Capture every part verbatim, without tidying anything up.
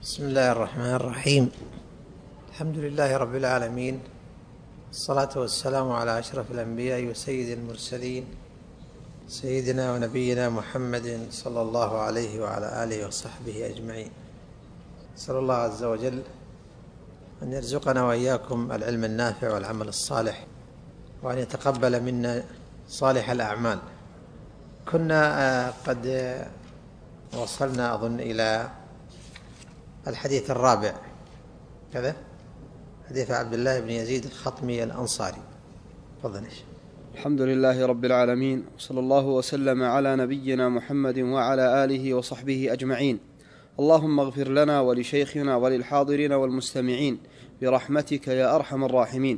بسم الله الرحمن الرحيم. الحمد لله رب العالمين، الصلاة والسلام على أشرف الأنبياء وسيد المرسلين سيدنا ونبينا محمد صلى الله عليه وعلى آله وصحبه أجمعين. أسأل الله عز وجل أن يرزقنا وإياكم العلم النافع والعمل الصالح، وأن يتقبل منا صالح الأعمال. كنا قد وصلنا أظن إلى الحديث الرابع كذا، حديث عبد الله بن يزيد الخطمي الأنصاري. تفضل. الحمد لله رب العالمين، وصلى الله وسلم على نبينا محمد وعلى آله وصحبه أجمعين. اللهم اغفر لنا ولشيخنا وللحاضرين والمستمعين برحمتك يا أرحم الراحمين.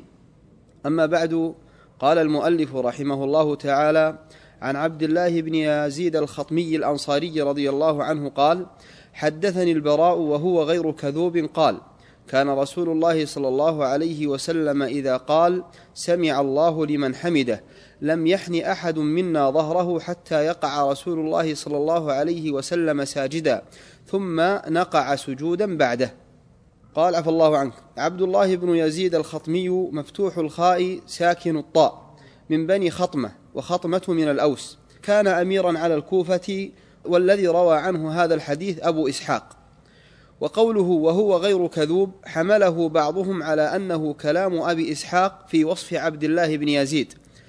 أما بعد، قال المؤلف رحمه الله تعالى عن عبد الله بن يزيد الخطمي الأنصاري رضي الله عنه قال: حدثني البراء وهو غير كذوب قال: كان رسول الله صلى الله عليه وسلم إذا قال سمع الله لمن حمده لم يحن أحد منا ظهره حتى يقع رسول الله صلى الله عليه وسلم ساجدا ثم نقع سجودا بعده. قال: عفى الله عنك. عبد الله بن يزيد الخطمي مفتوح الخاء ساكن الطاء، من بني خطمة، وخطمة من الأوس، كان أميرا على الكوفة، والذي روى عنه هذا الحديث أبو إسحاق. وقوله وهو غير كذوب حمله بعضهم على أنه كلام أبي إسحاق في وصف عبد الله بن يزيد،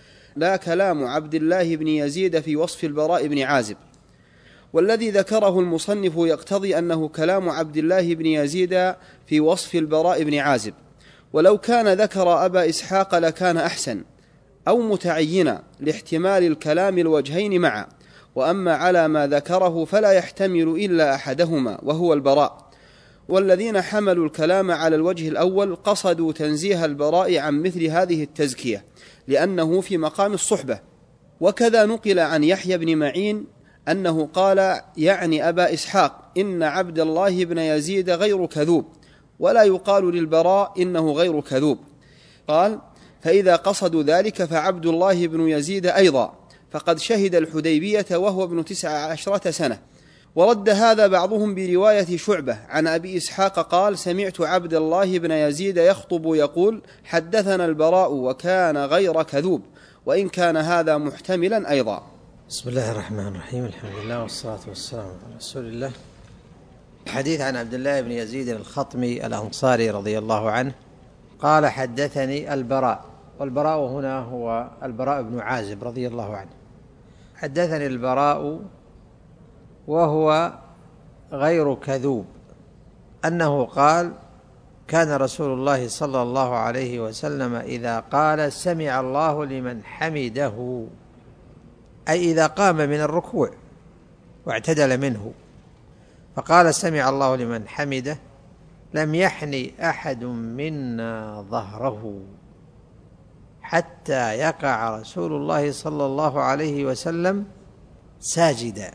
لا كلام عبد الله بن يزيد في وصف البراء بن عازب. والذي ذكره المصنف يقتضي أنه كلام عبد الله بن يزيد في وصف البراء بن عازب، ولو كان ذكر أبا إسحاق لكان أحسن أو متعينا لاحتمال الكلام الوجهين معا. وأما على ما ذكره فلا يحتمل إلا أحدهما وهو البراء. والذين حملوا الكلام على الوجه الأول قصدوا تنزيه البراء عن مثل هذه التزكية لأنه في مقام الصحبة. وكذا نقل عن يحيى بن معين أنه قال يعني أبا إسحاق إن عبد الله بن يزيد غير كذوب، ولا يقال للبراء إنه غير كذوب. قال: فإذا قصدوا ذلك فعبد الله بن يزيد أيضا، فقد شهد الحديبية وهو ابن تسع عشرة سنة. ورد هذا بعضهم برواية شعبة عن أبي إسحاق قال: سمعت عبد الله بن يزيد يخطب يقول حدثنا البراء وكان غير كذوب، وإن كان هذا محتملا أيضا. بسم الله الرحمن الرحيم. الحمد لله والصلاة والسلام على رسول الله. الحديث عن عبد الله بن يزيد الخطمي الأنصاري رضي الله عنه قال: حدثني البراء، والبراء هنا هو البراء بن عازب رضي الله عنه. حدثني البراء وهو غير كذوب أنه قال: كان رسول الله صلى الله عليه وسلم إذا قال سمع الله لمن حمده، أي إذا قام من الركوع واعتدل منه فقال سمع الله لمن حمده لم يحن أحد منا ظهره حتى يقع رسول الله صلى الله عليه وسلم ساجدا.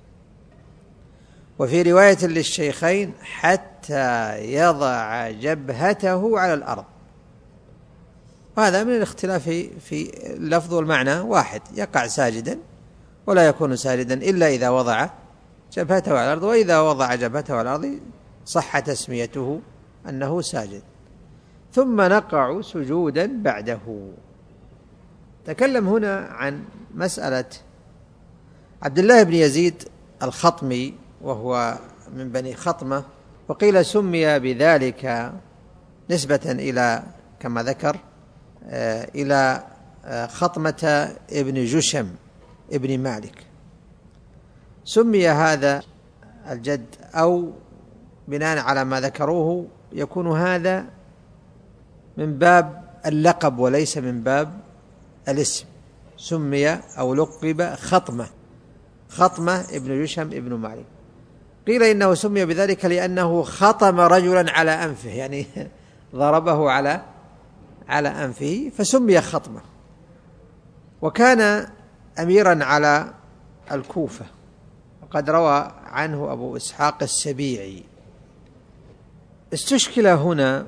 وفي رواية للشيخين حتى يضع جبهته على الأرض. وهذا من الاختلاف في اللفظ والمعنى واحد، يقع ساجدا ولا يكون ساجدا إلا إذا وضع جبهته على الأرض، وإذا وضع جبهته على الأرض صح تسميته أنه ساجد. ثم نقع سجودا بعده. تكلم هنا عن مسألة عبد الله بن يزيد الخطمي، وهو من بني خطمة، وقيل سمي بذلك نسبة إلى كما ذكر إلى خطمة ابن جشم ابن مالك. سمي هذا الجد أو بناء على ما ذكروه يكون هذا من باب اللقب وليس من باب الاسم. سمي أو لقب خطمة، خطمة ابن جشم ابن مالك. قيل إنه سمي بذلك لأنه خطم رجلا على أنفه، يعني ضربه على على أنفه فسمي خطمة. وكان أميرا على الكوفة، وقد روى عنه أبو إسحاق السبيعي. استشكل هنا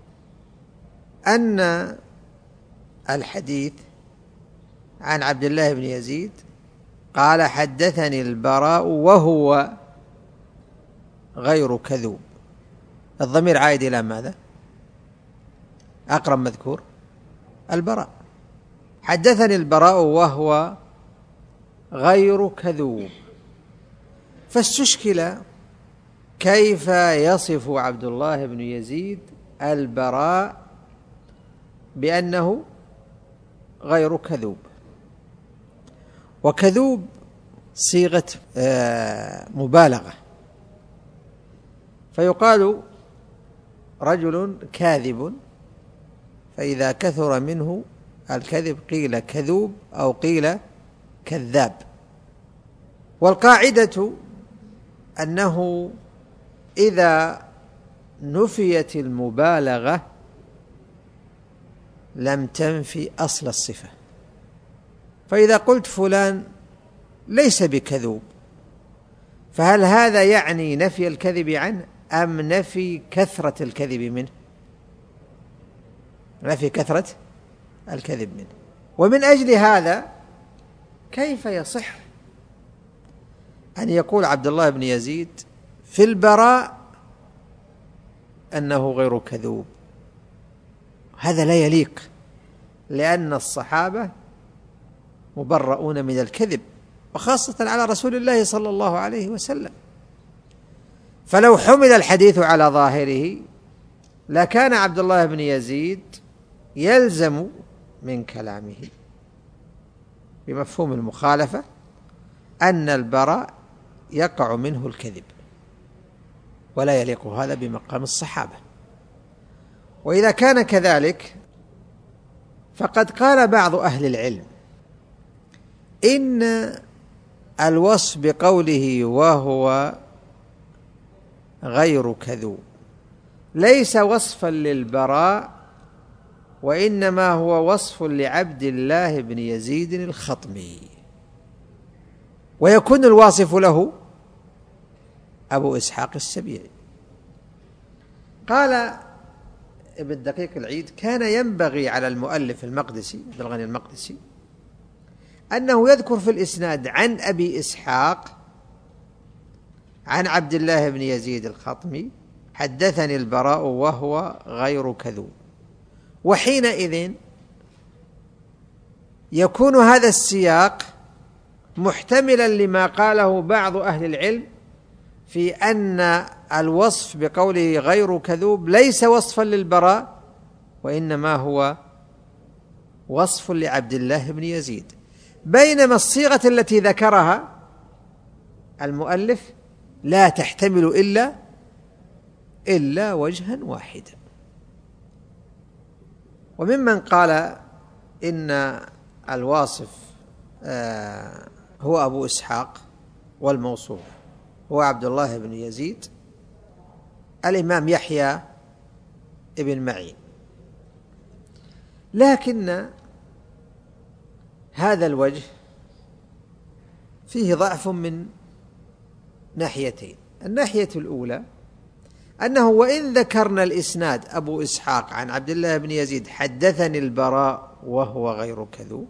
أن الحديث عن عبد الله بن يزيد قال حدثني البراء وهو غير كذوب، الضمير عائد إلى ماذا؟ أقرب مذكور البراء. حدثني البراء وهو غير كذوب، فاستشكل كيف يصف عبد الله بن يزيد البراء بأنه غير كذوب. وكذوب صيغة مبالغة، فيقال رجل كاذب، فإذا كثر منه الكذب قيل كذوب أو قيل كذاب. والقاعدة أنه إذا نفيت المبالغة لم تنفي أصل الصفة. فإذا قلت فلان ليس بكذوب، فهل هذا يعني نفي الكذب عنه أم نفي كثرة الكذب منه؟ نفي كثرة الكذب منه. ومن أجل هذا كيف يصح أن يقول عبد الله بن يزيد في البراء أنه غير كذوب؟ هذا لا يليق، لأن الصحابة مبرؤون من الكذب، وخاصة على رسول الله صلى الله عليه وسلم. فلو حمل الحديث على ظاهره لكان عبد الله بن يزيد يلزم من كلامه بمفهوم المخالفة أن البراء يقع منه الكذب، ولا يليق هذا بمقام الصحابة. وإذا كان كذلك فقد قال بعض أهل العلم إن الوصف بقوله وهو غير كذوب ليس وصفا للبراء، وإنما هو وصف لعبد الله بن يزيد الخطمي، ويكون الواصف له أبو إسحاق السبيعي. قال ابن دقيق العيد كان ينبغي على المؤلف المقدسي عبد الغني المقدسي أنه يذكر في الإسناد عن أبي إسحاق عن عبد الله بن يزيد الخطمي حدثني البراء وهو غير كذوب، وحينئذ يكون هذا السياق محتملا لما قاله بعض أهل العلم في أن الوصف بقوله غير كذوب ليس وصفا للبراء، وإنما هو وصف لعبد الله بن يزيد، بينما الصيغة التي ذكرها المؤلف لا تحتمل إلا إلا وجها واحدا. وممن قال إن الواصف آه هو أبو إسحاق والموصوف هو عبد الله بن يزيد الإمام يحيى ابن معين، لكن هذا الوجه فيه ضعف من ناحيتين. الناحية الأولى أنه وإن ذكرنا الإسناد أبو إسحاق عن عبد الله بن يزيد حدثني البراء وهو غير كذوب،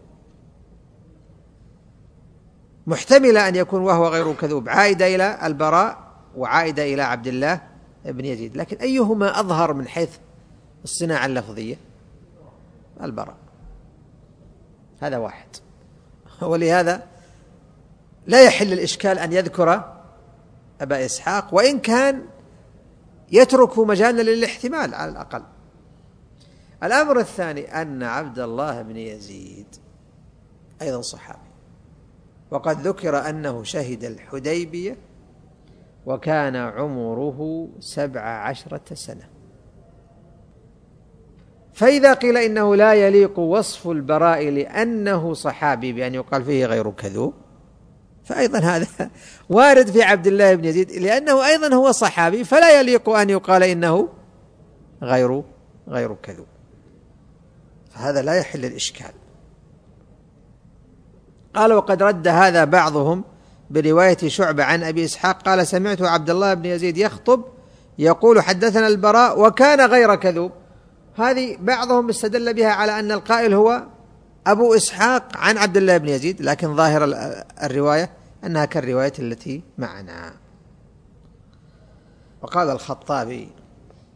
محتمل أن يكون وهو غير كذوب عائدة إلى البراء وعائدة إلى عبد الله بن يزيد، لكن أيهما أظهر من حيث الصناعة اللفظية؟ البراء، هذا واحد. ولهذا لا يحل الإشكال أن يذكر أبا إسحاق، وإن كان يترك مجالا للاحتمال على الأقل. الأمر الثاني أن عبد الله بن يزيد أيضا صحابي، وقد ذكر أنه شهد الحديبية وكان عمره سبع عشرة سنة. فإذا قيل إنه لا يليق وصف البراء لأنه صحابي بأن يقال فيه غير كذوب، فأيضا هذا وارد في عبد الله بن يزيد لأنه أيضا هو صحابي، فلا يليق أن يقال إنه غير غير كذوب، فهذا لا يحل الإشكال. قال وقد رد هذا بعضهم برواية شعبة عن أبي إسحاق قال سمعت عبد الله بن يزيد يخطب يقول حدثنا البراء وكان غير كذوب. هذه بعضهم استدل بها على أن القائل هو أبو إسحاق عن عبد الله بن يزيد، لكن ظاهر الرواية أنها كالرواية التي معنا. وقال الخطابي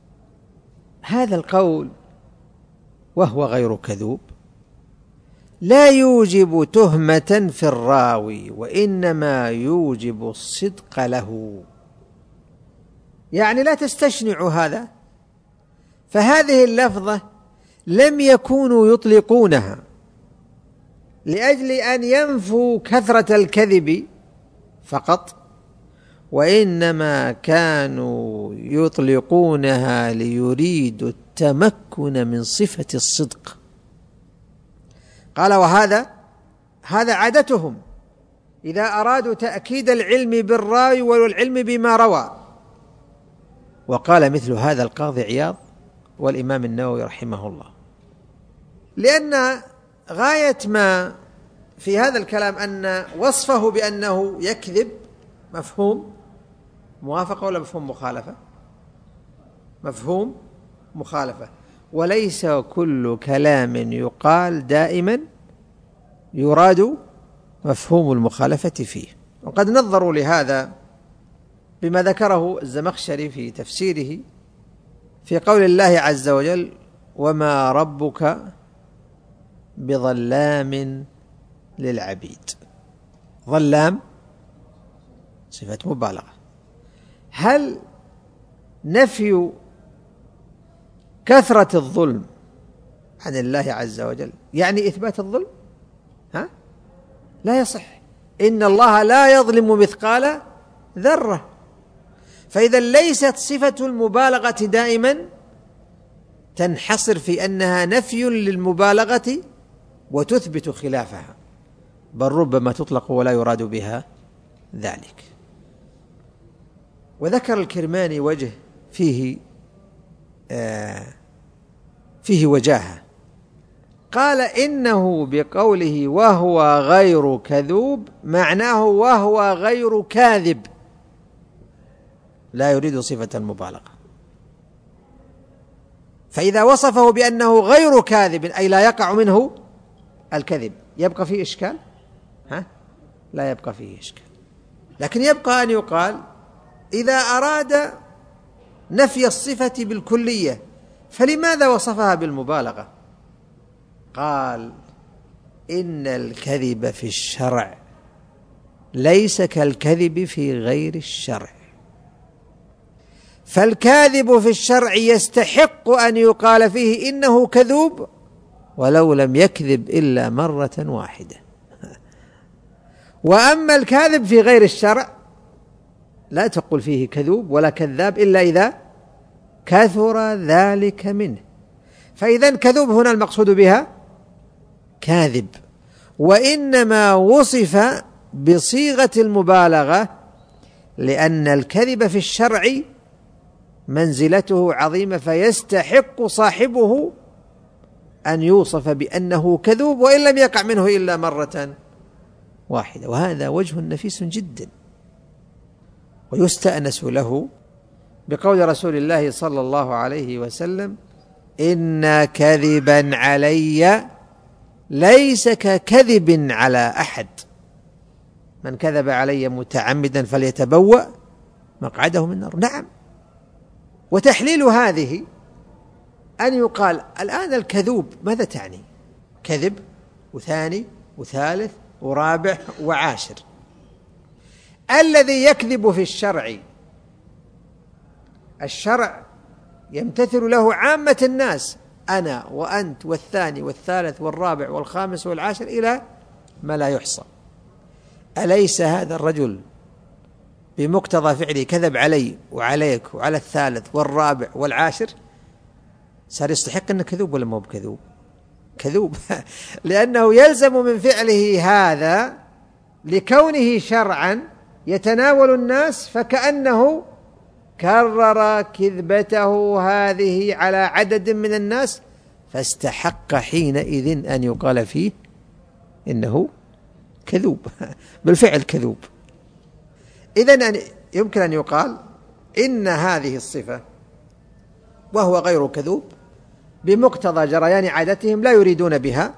هذا القول وهو غير كذوب لا يوجب تهمة في الراوي، وإنما يوجب الصدق له. يعني لا تستشنع هذا، فهذه اللفظة لم يكونوا يطلقونها لأجل أن ينفوا كثرة الكذب فقط، وإنما كانوا يطلقونها ليريدوا التمكن من صفة الصدق. قال وهذا هذا عادتهم إذا أرادوا تأكيد العلم بالراوي والعلم بما روى. وقال مثل هذا القاضي عياض والإمام النووي رحمه الله، لأن غاية ما في هذا الكلام أن وصفه بأنه يكذب مفهوم موافقة ولا مفهوم مخالفة؟ مفهوم مخالفة. وليس كل كلام يقال دائما يراد مفهوم المخالفة فيه. وقد نظروا لهذا بما ذكره الزمخشري في تفسيره في قول الله عز وجل: وما ربك بظلام للعبيد. ظلام صفة مبالغة. هل نفي كثرة الظلم عن الله عز وجل يعني إثبات الظلم؟ ها؟ لا يصح. إن الله لا يظلم مثقال ذرة. فإذا ليست صفة المبالغة دائما تنحصر في أنها نفي للمبالغة وتثبت خلافها، بل ربما تطلق ولا يراد بها ذلك. وذكر الكرماني وجه فيه آه فيه وجاهة. قال إنه بقوله وهو غير كذوب معناه وهو غير كاذب، لا يريد صفة المبالغة. فإذا وصفه بأنه غير كاذب أي لا يقع منه الكذب، يبقى فيه إشكال؟ ها؟ لا يبقى فيه إشكال. لكن يبقى أن يقال إذا أراد نفي الصفة بالكلية فلماذا وصفها بالمبالغة؟ قال إن الكذب في الشرع ليس كالكذب في غير الشرع، فالكاذب في الشرع يستحق أن يقال فيه إنه كذوب ولو لم يكذب إلا مرة واحدة. وأما الكاذب في غير الشرع لا تقول فيه كذوب ولا كذاب إلا إذا كثر ذلك منه. فإذا كذوب هنا المقصود بها كاذب، وإنما وصف بصيغة المبالغة لأن الكذب في الشرع منزلته عظيمة، فيستحق صاحبه أن يوصف بأنه كذوب وإن لم يقع منه إلا مرة واحدة. وهذا وجه نفيس جدا، ويستأنس له بقول رسول الله صلى الله عليه وسلم: إن كذبا علي ليس ككذب على أحد، من كذب علي متعمدا فليتبوأ مقعده من النار. نعم. وتحليل هذه أن يقال الآن الكذوب ماذا تعني؟ كذب وثاني وثالث ورابع وعاشر. الذي يكذب في الشرع الشرع يمتثل له عامة الناس، أنا وأنت والثاني والثالث والرابع والخامس والعاشر إلى ما لا يحصى. أليس هذا الرجل بمقتضى فعله كذب علي وعليك وعلى الثالث والرابع والعاشر؟ صار يستحق أنه كذوب ولا ما هو بكذوب؟ كذوب. لأنه يلزم من فعله هذا لكونه شرعا يتناول الناس، فكأنه كرر كذبته هذه على عدد من الناس، فاستحق حينئذ أن يقال فيه إنه كذوب، بالفعل كذوب. إذن يمكن أن يقال إن هذه الصفة وهو غير كذوب بمقتضى جريان عادتهم لا يريدون بها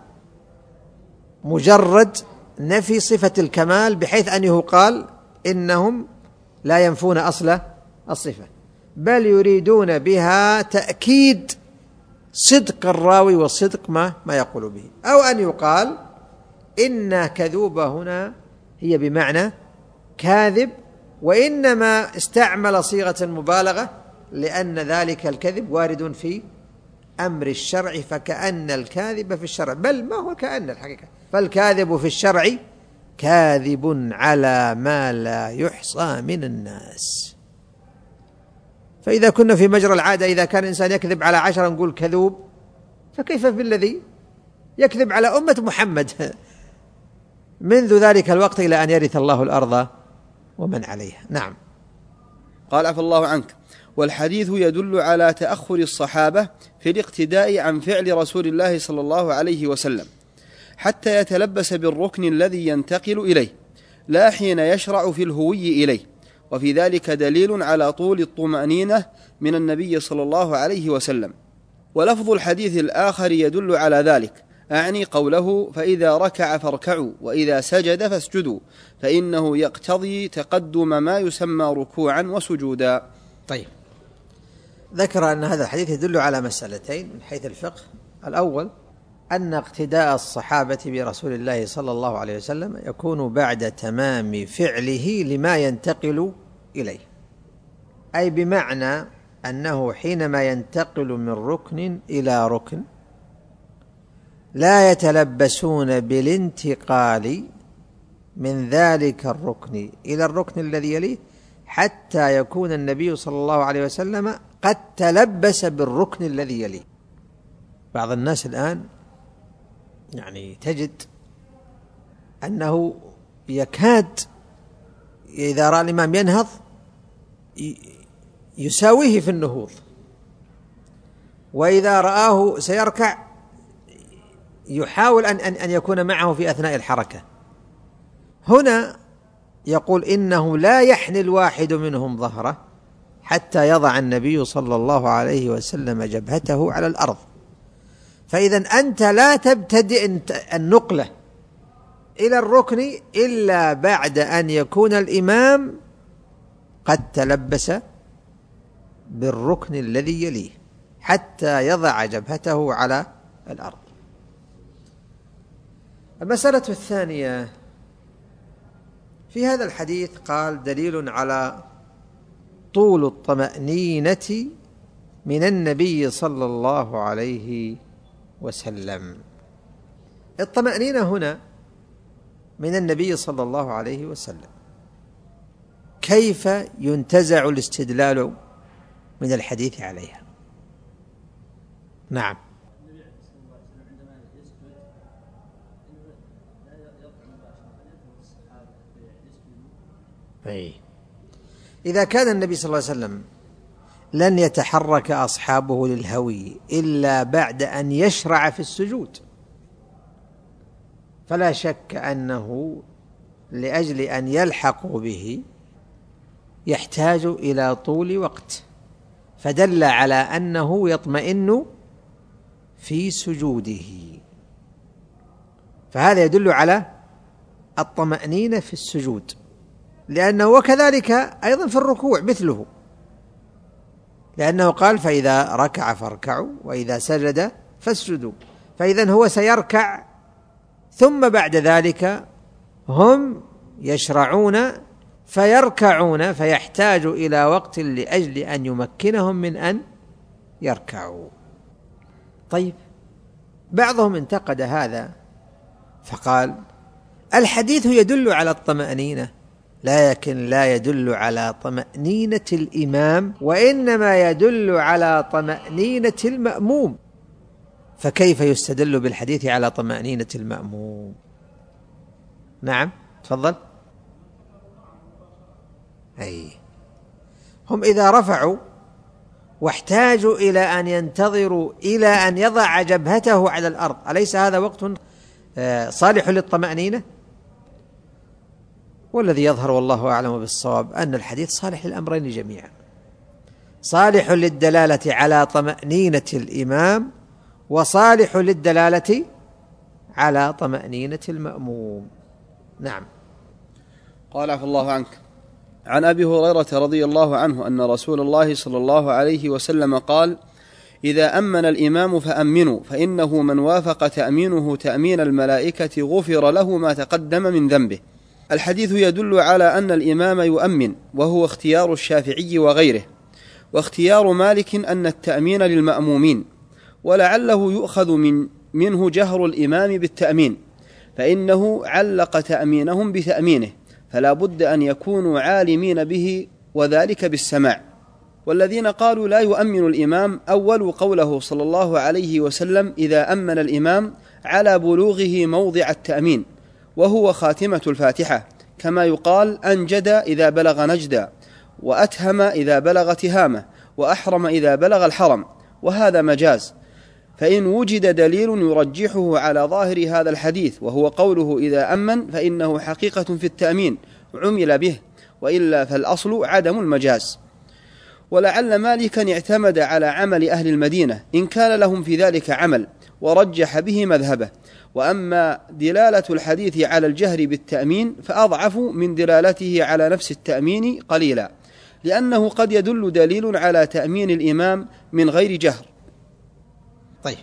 مجرد نفي صفة الكمال، بحيث أن يقال إنهم لا ينفون أصل الصفة، بل يريدون بها تأكيد صدق الراوي وصدق ما ما يقول به، أو أن يقال إن كذوب هنا هي بمعنى كاذب، وإنما استعمل صيغة المبالغة لأن ذلك الكذب وارد في أمر الشرع، فكأن الكاذب في الشرع، بل ما هو كأن الحقيقة، فالكاذب في الشرع كاذب على ما لا يحصى من الناس. فإذا كنا في مجرى العادة إذا كان إنسان يكذب على عشرة نقول كذوب، فكيف بالذي يكذب على أمة محمد منذ ذلك الوقت إلى أن يرث الله الأرض ومن عليها. نعم. قال عفى الله عنك: والحديث يدل على تأخر الصحابة في الاقتداء عن فعل رسول الله صلى الله عليه وسلم حتى يتلبس بالركن الذي ينتقل إليه، لا حين يشرع في الهوي إليه، وفي ذلك دليل على طول الطمأنينة من النبي صلى الله عليه وسلم. ولفظ الحديث الآخر يدل على ذلك، أعني قوله: فإذا ركع فاركعوا وإذا سجد فاسجدوا، فإنه يقتضي تقدم ما يسمى ركوعا وسجودا. طيب، ذكر أن هذا الحديث يدل على مسألتين من حيث الفقه. الأول أن اقتداء الصحابة برسول الله صلى الله عليه وسلم يكون بعد تمام فعله لما ينتقل إليه، أي بمعنى أنه حينما ينتقل من ركن إلى ركن لا يتلبسون بالانتقال من ذلك الركن إلى الركن الذي يليه حتى يكون النبي صلى الله عليه وسلم قد تلبس بالركن الذي يليه. بعض الناس الآن يعني تجد أنه يكاد إذا رأى الإمام ينهض يساويه في النهوض، وإذا رآه سيركع يحاول أن أن يكون معه في أثناء الحركة. هنا يقول إنه لا يحني الواحد منهم ظهره حتى يضع النبي صلى الله عليه وسلم جبهته على الأرض. فإذا أنت لا تبتدئ النقلة إلى الركن إلا بعد أن يكون الإمام قد تلبس بالركن الذي يليه حتى يضع جبهته على الأرض. المسألة الثانية في هذا الحديث قال: دليل على طول الطمأنينة من النبي صلى الله عليه وسلم. الطمأنينة هنا من النبي صلى الله عليه وسلم، كيف ينتزع الاستدلال من الحديث عليها؟ نعم. أي إذا كان النبي صلى الله عليه وسلم لن يتحرك أصحابه للهوي إلا بعد أن يشرع في السجود، فلا شك أنه لأجل أن يلحقوا به يحتاج إلى طول وقت، فدل على أنه يطمئن في سجوده، فهذا يدل على الطمأنينة في السجود، لأنه وكذلك أيضا في الركوع مثله، لأنه قال: فإذا ركع فاركعوا وإذا سجد فاسجدوا. فإذا هو سيركع ثم بعد ذلك هم يشرعون فيركعون، فيحتاج إلى وقت لأجل أن يمكنهم من أن يركعوا. طيب، بعضهم انتقد هذا فقال: الحديث يدل على الطمأنينة لكن لا يدل على طمأنينة الإمام، وإنما يدل على طمأنينة المأموم، فكيف يستدل بالحديث على طمأنينة المأموم؟ نعم، تفضل. أي هم إذا رفعوا واحتاجوا إلى أن ينتظروا إلى أن يضع جبهته على الأرض، أليس هذا وقت صالح للطمأنينة؟ والذي يظهر والله أعلم بالصواب أن الحديث صالح للأمرين جميعا، صالح للدلالة على طمأنينة الإمام وصالح للدلالة على طمأنينة المأموم. نعم. قال عفى الله عنك: عن أبي هريرة رضي الله عنه أن رسول الله صلى الله عليه وسلم قال: إذا أمن الإمام فأمنوا، فإنه من وافق تأمينه تأمين الملائكة غفر له ما تقدم من ذنبه. الحديث يدل على أن الإمام يؤمن، وهو اختيار الشافعي وغيره، واختيار مالك أن التأمين للمأمومين، ولعله يؤخذ من منه جهر الإمام بالتأمين، فإنه علق تأمينهم بتأمينه، فلا بد أن يكونوا عالمين به، وذلك بالسماع. والذين قالوا لا يؤمن الإمام أول قوله صلى الله عليه وسلم: إذا أمن الإمام على بلوغه موضع التأمين، وهو خاتمة الفاتحة، كما يقال: أنجد إذا بلغ نجدا، وأتهم إذا بلغ تهامة، وأحرم إذا بلغ الحرم، وهذا مجاز. فإن وجد دليل يرجحه على ظاهر هذا الحديث، وهو قوله إذا أمن، فإنه حقيقة في التأمين عمل به، وإلا فالأصل عدم المجاز. ولعل مالكا اعتمد على عمل أهل المدينة إن كان لهم في ذلك عمل، ورجح به مذهبه. وأما دلالة الحديث على الجهر بالتأمين فأضعف من دلالته على نفس التأمين قليلا، لأنه قد يدل دليل على تأمين الإمام من غير جهر. طيب.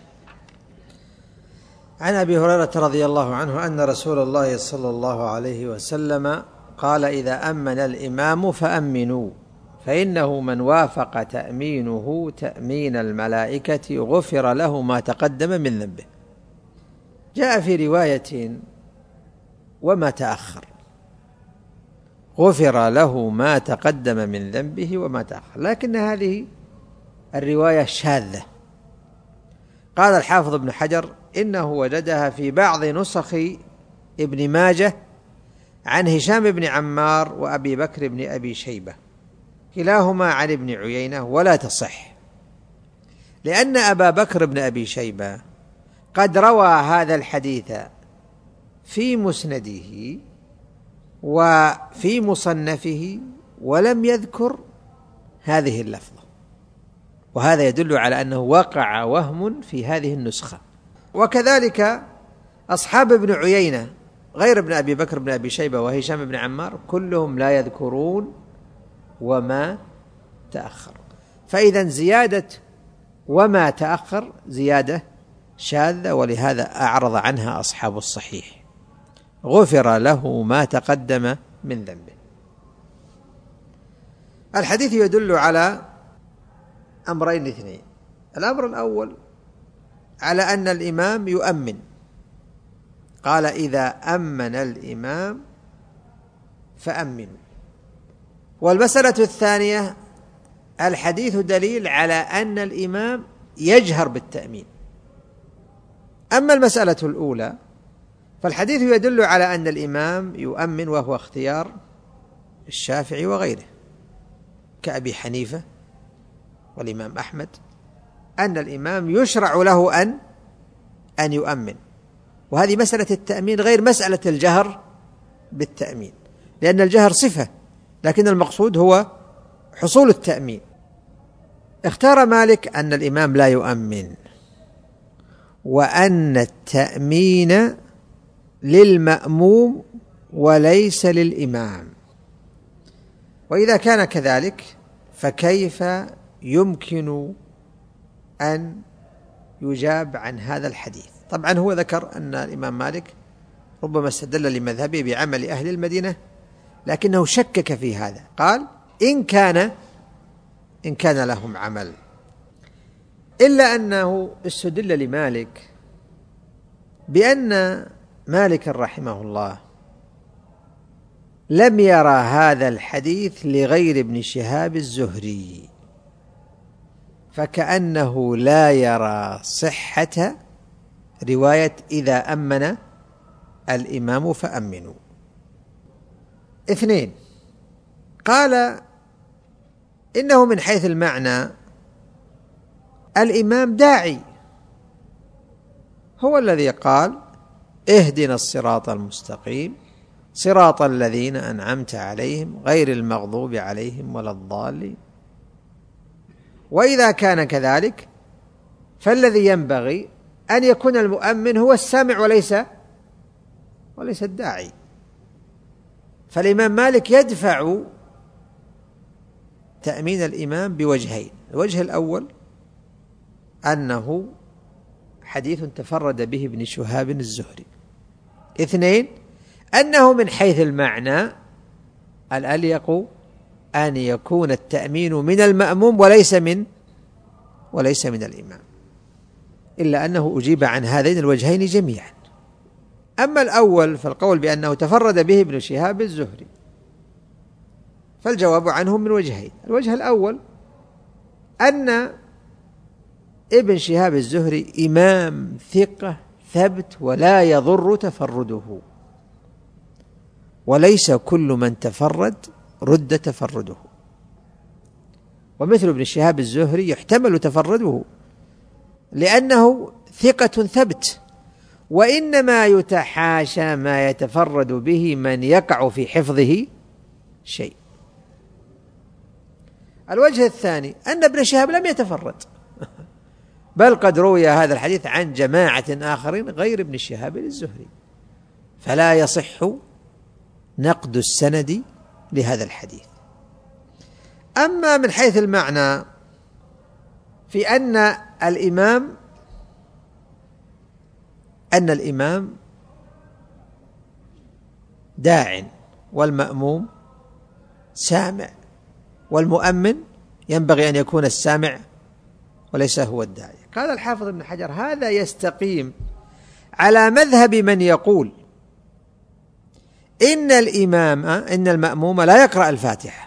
عن أبي هريرة رضي الله عنه أن رسول الله صلى الله عليه وسلم قال: إذا أمن الإمام فأمنوا، فإنه من وافق تأمينه تأمين الملائكة غفر له ما تقدم من ذنبه. جاء في رواية: وما تأخر، غفر له ما تقدم من ذنبه وما تأخر، لكن هذه الرواية شاذة. قال الحافظ ابن حجر: إنه وجدها في بعض نسخ ابن ماجه عن هشام بن عمار وأبي بكر بن أبي شيبة، كلاهما عن ابن عيينة، ولا تصح، لأن أبا بكر بن أبي شيبة قد روى هذا الحديث في مسنده وفي مصنفه ولم يذكر هذه اللفظة، وهذا يدل على أنه وقع وهم في هذه النسخة. وكذلك أصحاب ابن عيينة غير ابن أبي بكر بن أبي شيبة وهشام بن عمار كلهم لا يذكرون وما تأخر، فإذا زيادة وما تأخر زيادة شاذة، ولهذا أعرض عنها أصحاب الصحيح. غفر له ما تقدم من ذنبه. الحديث يدل على أمرين اثنين: الأمر الأول على أن الإمام يؤمن، قال: إذا أمن الإمام فأمنوا. والمسألة الثانية: الحديث دليل على أن الإمام يجهر بالتأمين. أما المسألة الأولى فالحديث يدل على أن الإمام يؤمن، وهو اختيار الشافعي وغيره كأبي حنيفة والإمام أحمد، أن الإمام يشرع له أن أن يؤمن. وهذه مسألة التأمين غير مسألة الجهر بالتأمين، لأن الجهر صفة، لكن المقصود هو حصول التأمين. اختار مالك أن الإمام لا يؤمن، وأن التأمين للمأموم وليس للإمام. وإذا كان كذلك فكيف يمكن أن يجاب عن هذا الحديث؟ طبعا هو ذكر أن الإمام مالك ربما استدل لمذهبه بعمل أهل المدينة، لكنه شكك في هذا، قال: إن كان إن كان لهم عمل، إلا أنه استدل لمالك بأن مالك رحمه الله لم يرى هذا الحديث لغير ابن شهاب الزهري، فكأنه لا يرى صحة رواية إذا أمن الإمام فأمنوا. اثنين، قال إنه من حيث المعنى الإمام داعي، هو الذي قال: اهدنا الصراط المستقيم صراط الذين أنعمت عليهم غير المغضوب عليهم ولا الضالين. وإذا كان كذلك فالذي ينبغي أن يكون المؤمن هو السامع وليس وليس الداعي. فالإمام مالك يدفع تأمين الإمام بوجهين. الوجه الأول أنه حديث تفرد به ابن شهاب الزهري. اثنين، أنه من حيث المعنى الأليق أن يكون التأمين من المأموم وليس من وليس من الإمام، إلا أنه أجيب عن هذين الوجهين جميعا. أما الأول فالقول بأنه تفرد به ابن شهاب الزهري، فالجواب عنه من وجهين. الوجه الأول أن ابن شهاب الزهري إمام ثقة ثبت ولا يضر تفرده، وليس كل من تفرد رد تفرده، ومثل ابن شهاب الزهري يحتمل تفرده لأنه ثقة ثبت، وإنما يتحاشى ما يتفرد به من يقع في حفظه شيء. الوجه الثاني أن ابن شهاب لم يتفرد، بل قد روي هذا الحديث عن جماعة آخرين غير ابن شهاب الزهري، فلا يصح نقد السند لهذا الحديث. أما من حيث المعنى في أن الإمام أن الإمام داع والمأموم سامع، والمؤمن ينبغي أن يكون السامع وليس هو الداعي. قال الحافظ ابن حجر: هذا يستقيم على مذهب من يقول إن الإمام إن المأموم لا يقرأ الفاتحة،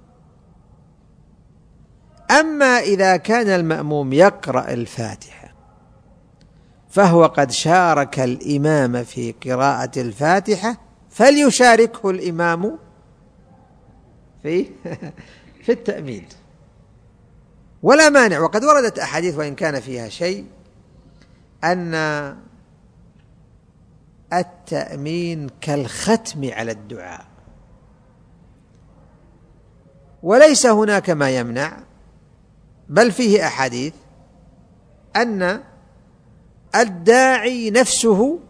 أما إذا كان المأموم يقرأ الفاتحة فهو قد شارك الإمام في قراءة الفاتحة، فليشاركه الإمام في في التأمين ولا مانع. وقد وردت أحاديث وإن كان فيها شيء أن التأمين كالختم على الدعاء، وليس هناك ما يمنع، بل فيه أحاديث أن الداعي نفسه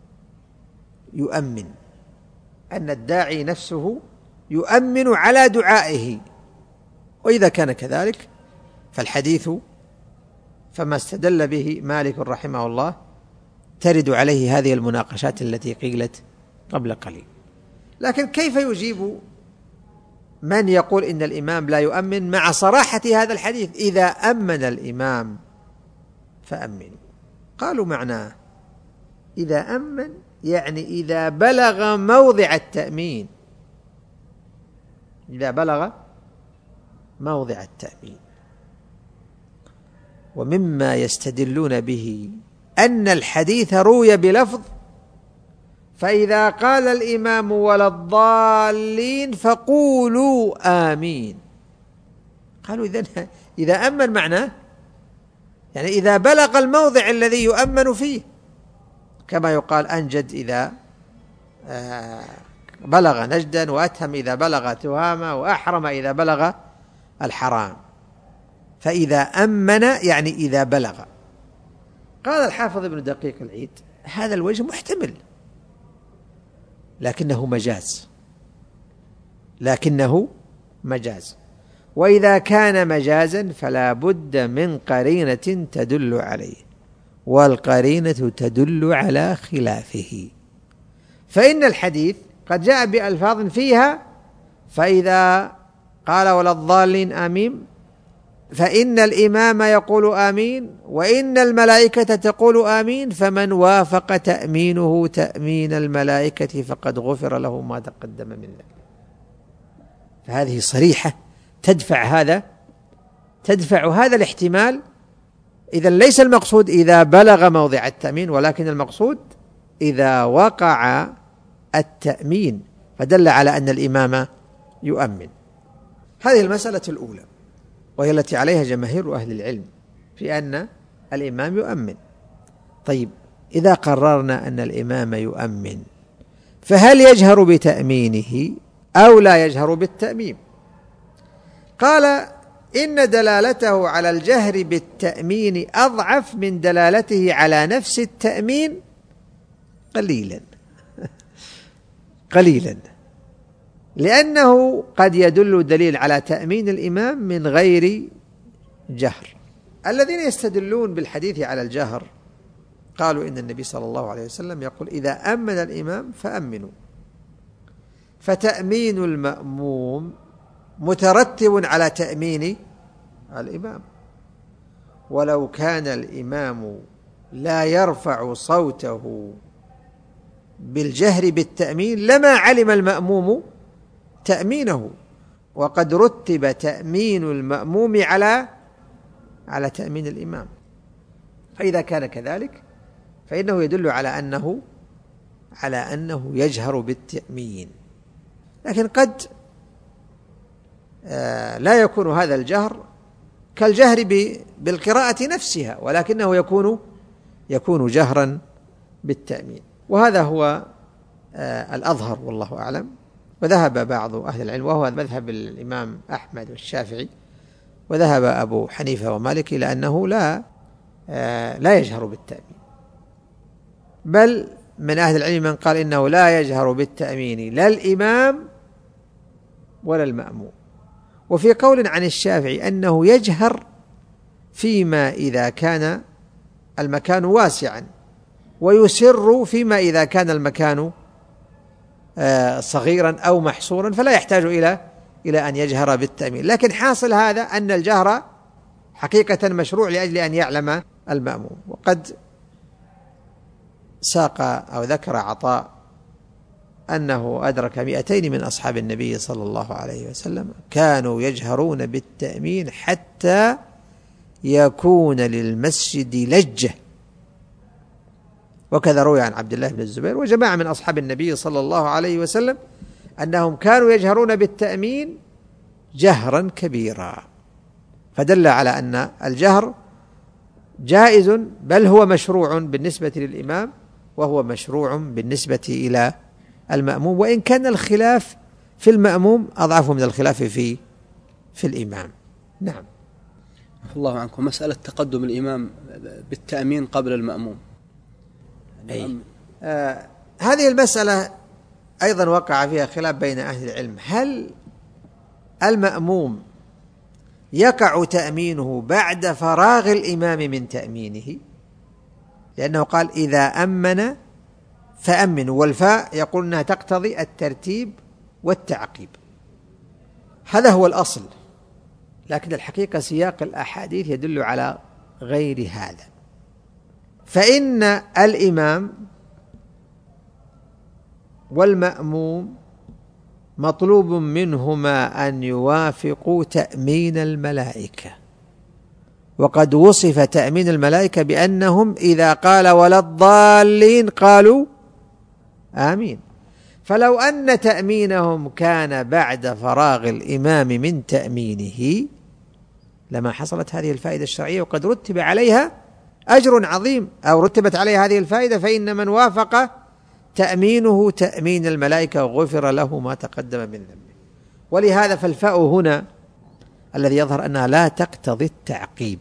يؤمن أن الداعي نفسه يؤمن على دعائه. وإذا كان كذلك فالحديث فما استدل به مالك رحمه الله ترد عليه هذه المناقشات التي قيلت قبل قليل. لكن كيف يجيب من يقول إن الإمام لا يؤمن مع صراحة هذا الحديث: إذا أمن الإمام فأمنوا؟ قالوا معناه إذا أمن يعني إذا بلغ موضع التأمين، إذا بلغ موضع التأمين. ومما يستدلون به أن الحديث روي بلفظ: فإذا قال الإمام ولا الضالين فقولوا آمين. قالوا إذن إذا أمن معناه يعني إذا بلغ الموضع الذي يؤمن فيه، كما يقال أنجد إذا بلغ نجدا، وأتهم إذا بلغ تهامة، وأحرم إذا بلغ الحرام. فإذا أمن يعني إذا بلغ. قال الحافظ ابن دقيق العيد: هذا الوجه محتمل لكنه مجاز، لكنه مجاز وإذا كان مجازا فلا بد من قرينة تدل عليه، والقرينة تدل على خلافه. فإن الحديث قد جاء بألفاظ فيها فإذا قال ولا الضالين آمين فإن الإمام يقول آمين، وإن الملائكة تقول آمين، فمن وافق تأمينه تأمين الملائكة فقد غفر له ما تقدم من ذنبه. فهذه صريحة تدفع هذا تدفع هذا الاحتمال. إذن ليس المقصود إذا بلغ موضع التأمين، ولكن المقصود إذا وقع التأمين، فدل على أن الإمام يؤمن. هذه المسألة الأولى، وهي التي عليها جماهير أهل العلم في أن الإمام يؤمن. طيب، إذا قررنا أن الإمام يؤمن فهل يجهر بتأمينه أو لا يجهر بالتأمين؟ قال: إن دلالته على الجهر بالتأمين أضعف من دلالته على نفس التأمين قليلا قليلا لأنه قد يدل دليل على تأمين الإمام من غير جهر. الذين يستدلون بالحديث على الجهر قالوا إن النبي صلى الله عليه وسلم يقول إذا أمن الإمام فأمنوا، فتأمين المأموم مترتب على تأمين الإمام. ولو كان الإمام لا يرفع صوته بالجهر بالتأمين لما علم المأموم تأمينه، وقد رتب تأمين المأموم على على تأمين الإمام. فإذا كان كذلك فإنه يدل على أنه على أنه يجهر بالتأمين. لكن قد لا يكون هذا الجهر كالجهر بالقراءة نفسها، ولكنه يكون يكون جهرا بالتأمين، وهذا هو الأظهر والله أعلم. وذهب بعض أهل العلم، وهو مذهب الإمام أحمد والشافعي، وذهب أبو حنيفة ومالك إلى أنه لا لا يجهر بالتأمين، بل من أهل العلم من قال إنه لا يجهر بالتأمين لا الإمام ولا المأموم. وفي قول عن الشافعي أنه يجهر فيما إذا كان المكان واسعا، ويسر فيما إذا كان المكان صغيرا أو محصورا، فلا يحتاج إلى إلى أن يجهر بالتأمين. لكن حاصل هذا أن الجهر حقيقة مشروع لأجل أن يعلم المأموم. وقد ساق أو ذكر عطاء أنه أدرك مئتين من أصحاب النبي صلى الله عليه وسلم كانوا يجهرون بالتأمين حتى يكون للمسجد لجة. وكذا روي عن عبد الله بن الزبير وجماعة من أصحاب النبي صلى الله عليه وسلم أنهم كانوا يجهرون بالتأمين جهرا كبيرا، فدل على أن الجهر جائز، بل هو مشروع بالنسبة للإمام، وهو مشروع بالنسبة إلى المأموم، وإن كان الخلاف في المأموم أضعف من الخلاف في في الإمام. نعم. الله عنكم، مسألة تقدم الإمام بالتأمين قبل المأموم. أي. آه هذه المسألة أيضا وقع فيها خلاف بين أهل العلم، هل المأموم يقع تأمينه بعد فراغ الإمام من تأمينه؟ لأنه قال إذا أمن فأمنوا، والفاء يقول أنها تقتضي الترتيب والتعقيب، هذا هو الأصل. لكن الحقيقة سياق الأحاديث يدل على غير هذا، فإن الإمام والمأموم مطلوب منهما أن يوافقوا تأمين الملائكة، وقد وصف تأمين الملائكة بأنهم إذا قال ولا الضالين قالوا آمين. فلو أن تأمينهم كان بعد فراغ الإمام من تأمينه لما حصلت هذه الفائدة الشرعية، وقد رتب عليها أجر عظيم، أو رتبت عليها هذه الفائدة. فإن من وافق تأمينه تأمين الملائكة غفر له ما تقدم من ذنبه. ولهذا فالفاء هنا الذي يظهر أنها لا تقتضي التعقيب،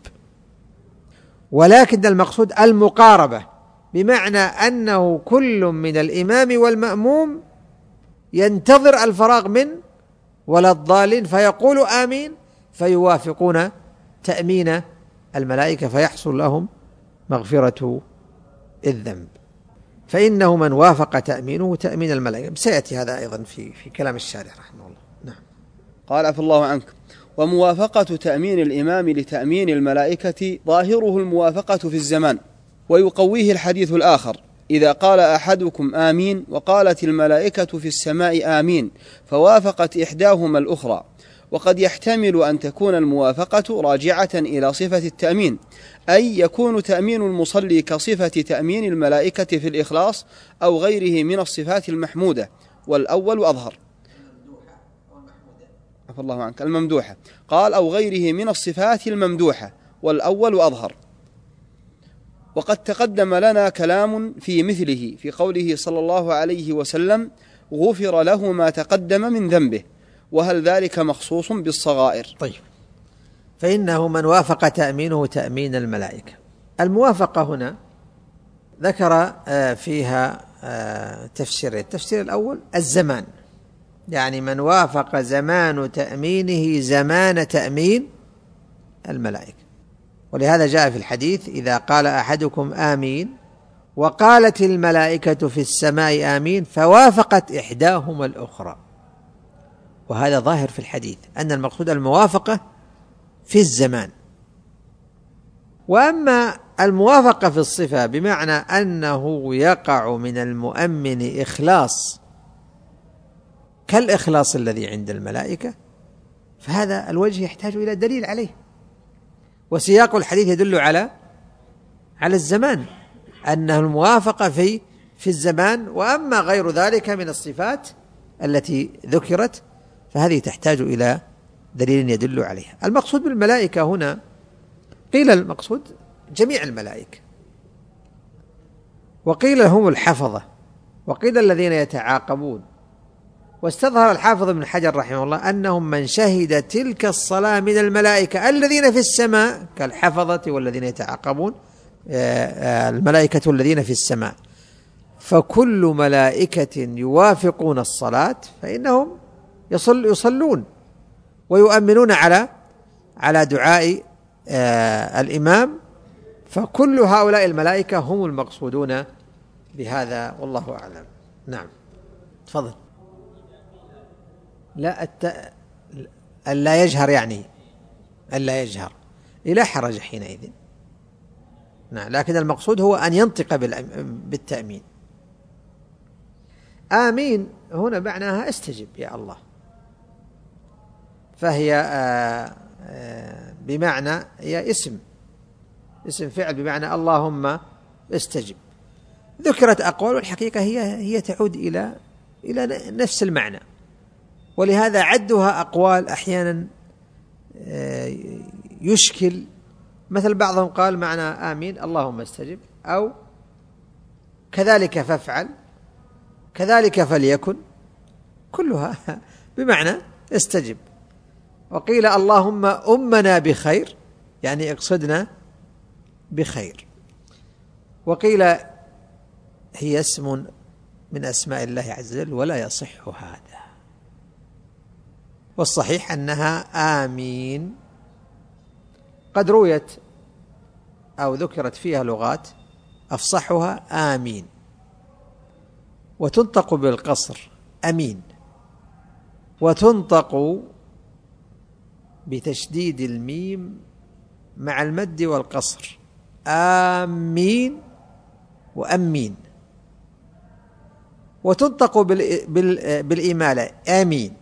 ولكن المقصود المقاربة، بمعنى أنه كل من الإمام والمأموم ينتظر الفراغ من ولا الضالين فيقول آمين، فيوافقون تأمين الملائكة فيحصل لهم مغفرة الذنب. فإنه من وافق تأمينه تأمين الملائكة. سيأتي هذا أيضا في في كلام الشارح رحمه الله. نعم. قال عفى الله عنك: وموافقة تأمين الإمام لتأمين الملائكة ظاهره الموافقة في الزمان، ويقويه الحديث الآخر: إذا قال أحدكم آمين وقالت الملائكة في السماء آمين، فوافقت إحداهما الأخرى. وقد يحتمل أن تكون الموافقة راجعة إلى صفة التأمين، أي يكون تأمين المصلي كصفة تأمين الملائكة في الإخلاص أو غيره من الصفات المحمودة، والأول أظهر. عفى الله عنك. الممدوحة. قال: أو غيره من الصفات الممدوحة، والأول أظهر. وقد تقدم لنا كلام في مثله في قوله صلى الله عليه وسلم: غفر له ما تقدم من ذنبه. وهل ذلك مخصوص بالصغائر؟ طيب، فإنه من وافق تأمينه تأمين الملائكة. الموافقة هنا ذكر فيها تفسيرين. التفسير الأول الزمان، يعني من وافق زمان تأمينه زمان تأمين الملائكة. ولهذا جاء في الحديث: إذا قال أحدكم آمين وقالت الملائكة في السماء آمين فوافقت إحداهما الأخرى. وهذا ظاهر في الحديث أن المقصود الموافقة في الزمان. وأما الموافقة في الصفة بمعنى أنه يقع من المؤمن إخلاص كالإخلاص الذي عند الملائكة، فهذا الوجه يحتاج إلى دليل عليه، وسياق الحديث يدل على على الزمان، أنه الموافقة في في الزمان. وأما غير ذلك من الصفات التي ذكرت فهذه تحتاج إلى دليل يدل عليها. المقصود بالملائكة هنا قيل المقصود جميع الملائكة، وقيل هم الحفظة، وقيل الذين يتعاقبون. واستظهر الحافظ ابن حجر رحمه الله أنهم من شهد تلك الصلاة من الملائكة الذين في السماء كالحفظة والذين يتعاقبون الملائكة الذين في السماء، فكل ملائكة يوافقون الصلاة فإنهم يصل يصلون ويؤمنون على على دعاء الإمام، فكل هؤلاء الملائكة هم المقصودون بهذا، والله أعلم. نعم تفضل. لا الت... ألا يجهر، يعني ألا يجهر لا حرج حينئذ. نعم، لكن المقصود هو أن ينطق بالتأمين. آمين هنا معناها استجب يا الله، فهي آآ آآ بمعنى هي اسم اسم فعل بمعنى اللهم استجب. ذكرت أقوال والحقيقة هي هي تعود إلى إلى نفس المعنى، ولهذا عدها أقوال أحيانا يشكل. مثل بعضهم قال معنى آمين اللهم استجب، أو كذلك فافعل، كذلك فليكن، كلها بمعنى استجب. وقيل اللهم أمنا بخير، يعني اقصدنا بخير. وقيل هي اسم من أسماء الله عز وجل ولا يصح هذا، والصحيح أنها آمين قد رويت أو ذكرت فيها لغات أفصحها آمين، وتنطق بالقصر أمين، وتنطق بتشديد الميم مع المد والقصر آمين وأمين، وتنطق بالإمالة آمين،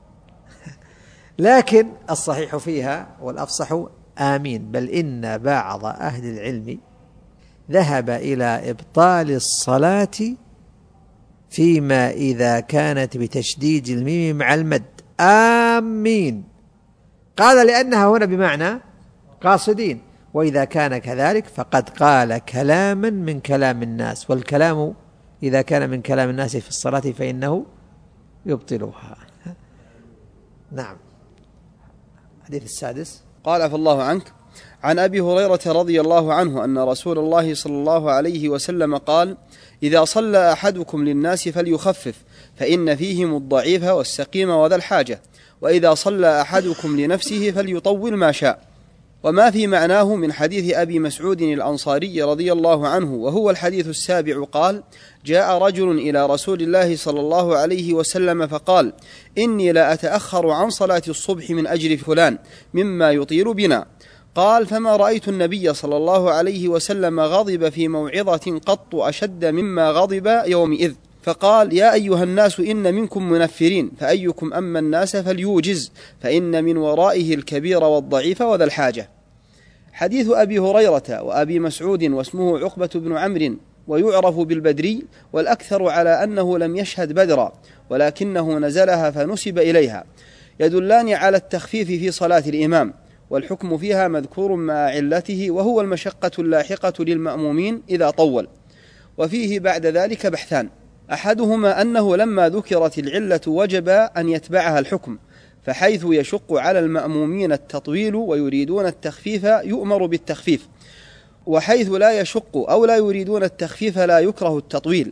لكن الصحيح فيها والأفصح آمين. بل إن بعض أهل العلم ذهب إلى إبطال الصلاة فيما إذا كانت بتشديد الميم مع المد آمين، قال لأنها هنا بمعنى قاصدين، وإذا كان كذلك فقد قال كلاما من كلام الناس، والكلام إذا كان من كلام الناس في الصلاة فإنه يبطلها. نعم. الحديث السادس. قال عفى الله عنك: عن أبي هريرة رضي الله عنه أن رسول الله صلى الله عليه وسلم قال: إذا صلى أحدكم للناس فليخفف، فإن فيهم الضعيف والسقيم وذا الحاجة، وإذا صلى أحدكم لنفسه فليطول ما شاء. وما في معناه من حديث أبي مسعود الأنصاري رضي الله عنه، وهو الحديث السابع، قال: جاء رجل إلى رسول الله صلى الله عليه وسلم فقال: إني لا أتأخر عن صلاة الصبح من أجل فلان مما يطيل بنا. قال: فما رأيت النبي صلى الله عليه وسلم غضب في موعظة قط أشد مما غضب يومئذ. فقال: يا أيها الناس إن منكم منفرين، فأيكم أما الناس فليوجز، فإن من ورائه الكبير والضعيف وذا الحاجة. حديث أبي هريرة وأبي مسعود واسمه عقبة بن عمرو، ويعرف بالبدري، والأكثر على أنه لم يشهد بدرا ولكنه نزلها فنسب إليها، يدلان على التخفيف في صلاة الإمام، والحكم فيها مذكور مع علته، وهو المشقة اللاحقة للمأمومين إذا طول. وفيه بعد ذلك بحثان: أحدهما أنه لما ذكرت العلة وجب أن يتبعها الحكم، فحيث يشق على المأمومين التطويل ويريدون التخفيف يؤمر بالتخفيف، وحيث لا يشق أو لا يريدون التخفيف لا يكره التطويل.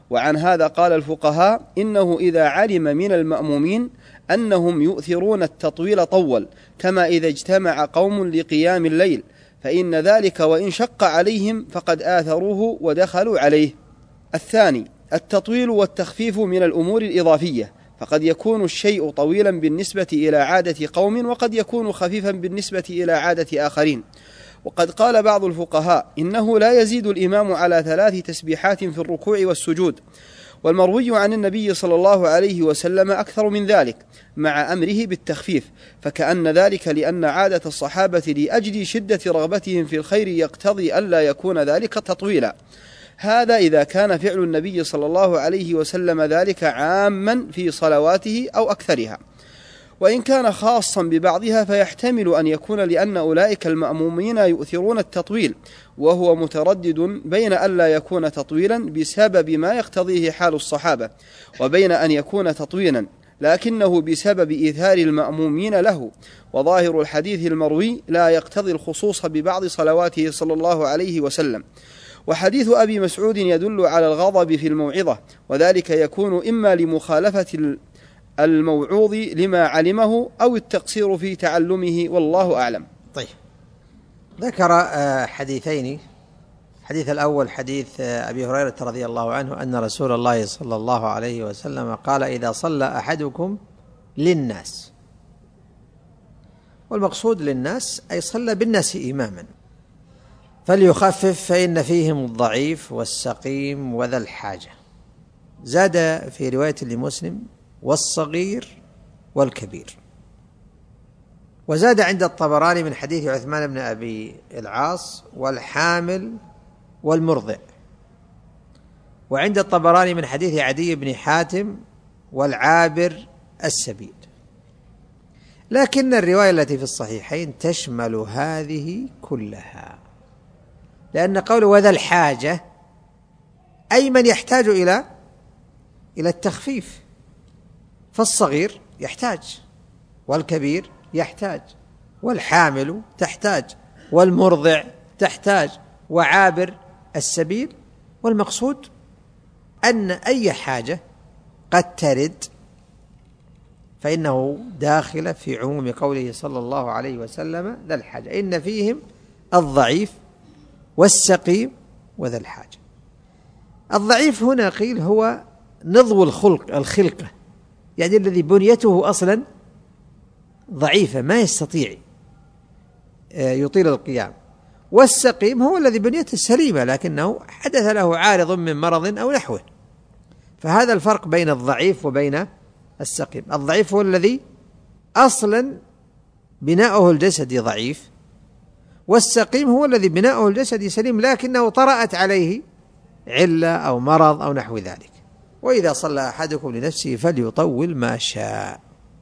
وعن هذا قال الفقهاء إنه إذا علم من المأمومين أنهم يؤثرون التطويل طول، كما إذا اجتمع قوم لقيام الليل، فإن ذلك وإن شق عليهم فقد آثروه ودخلوا عليه. الثاني التطويل والتخفيف من الأمور الإضافية، فقد يكون الشيء طويلا بالنسبة إلى عادة قوم، وقد يكون خفيفا بالنسبة إلى عادة آخرين. وقد قال بعض الفقهاء إنه لا يزيد الإمام على ثلاث تسبيحات في الركوع والسجود، والمروي عن النبي صلى الله عليه وسلم أكثر من ذلك مع أمره بالتخفيف، فكأن ذلك لأن عادة الصحابة لأجل شدة رغبتهم في الخير يقتضي ألا يكون ذلك تطويلا. هذا إذا كان فعل النبي صلى الله عليه وسلم ذلك عاما في صلواته أو أكثرها، وإن كان خاصا ببعضها فيحتمل أن يكون لأن أولئك المأمومين يؤثرون التطويل، وهو متردد بين أن لا يكون تطويلا بسبب ما يقتضيه حال الصحابة، وبين أن يكون تطويلا لكنه بسبب إيثار المأمومين له. وظاهر الحديث المروي لا يقتضي الخصوص ببعض صلواته صلى الله عليه وسلم. وحديث أبي مسعود يدل على الغضب في الموعظة، وذلك يكون إما لمخالفة الموعوظ لما علمه أو التقصير في تعلمه، والله أعلم. طيب، ذكر حديثين. الحديث الأول حديث أبي هريرة رضي الله عنه أن رسول الله صلى الله عليه وسلم قال: إذا صلى أحدكم للناس، والمقصود للناس أي صلى بالناس إماما، فليخفف فإن فيهم الضعيف والسقيم وذا الحاجة. زاد في رواية لمسلم: والصغير والكبير. وزاد عند الطبراني من حديث عثمان بن أبي العاص: والحامل والمرضع. وعند الطبراني من حديث عدي بن حاتم: والعابر السبيل. لكن الرواية التي في الصحيحين تشمل هذه كلها، لأن قوله وذا الحاجة أي من يحتاج إلى إلى التخفيف، فالصغير يحتاج، والكبير يحتاج، والحامل تحتاج، والمرضع تحتاج، وعابر السبيل. والمقصود أن أي حاجة قد ترد فإنه داخل في عموم قوله صلى الله عليه وسلم: ذا الحاجة، إن فيهم الضعيف والسقيم وذا الحاجة. الضعيف هنا قيل هو نضو الخلق الخلقة، يعني الذي بنيته أصلا ضعيفة ما يستطيع يطيل القيام. والسقيم هو الذي بنيته سليمة لكنه حدث له عارض من مرض أو نحوه. فهذا الفرق بين الضعيف وبين السقيم. الضعيف هو الذي أصلا بناؤه الجسدي ضعيف، والسقيم هو الذي بناؤه الجسدي سليم لكنه طرأت عليه علة أو مرض أو نحو ذلك. وإذا صلى أحدكم لنفسه فليطول ما شاء.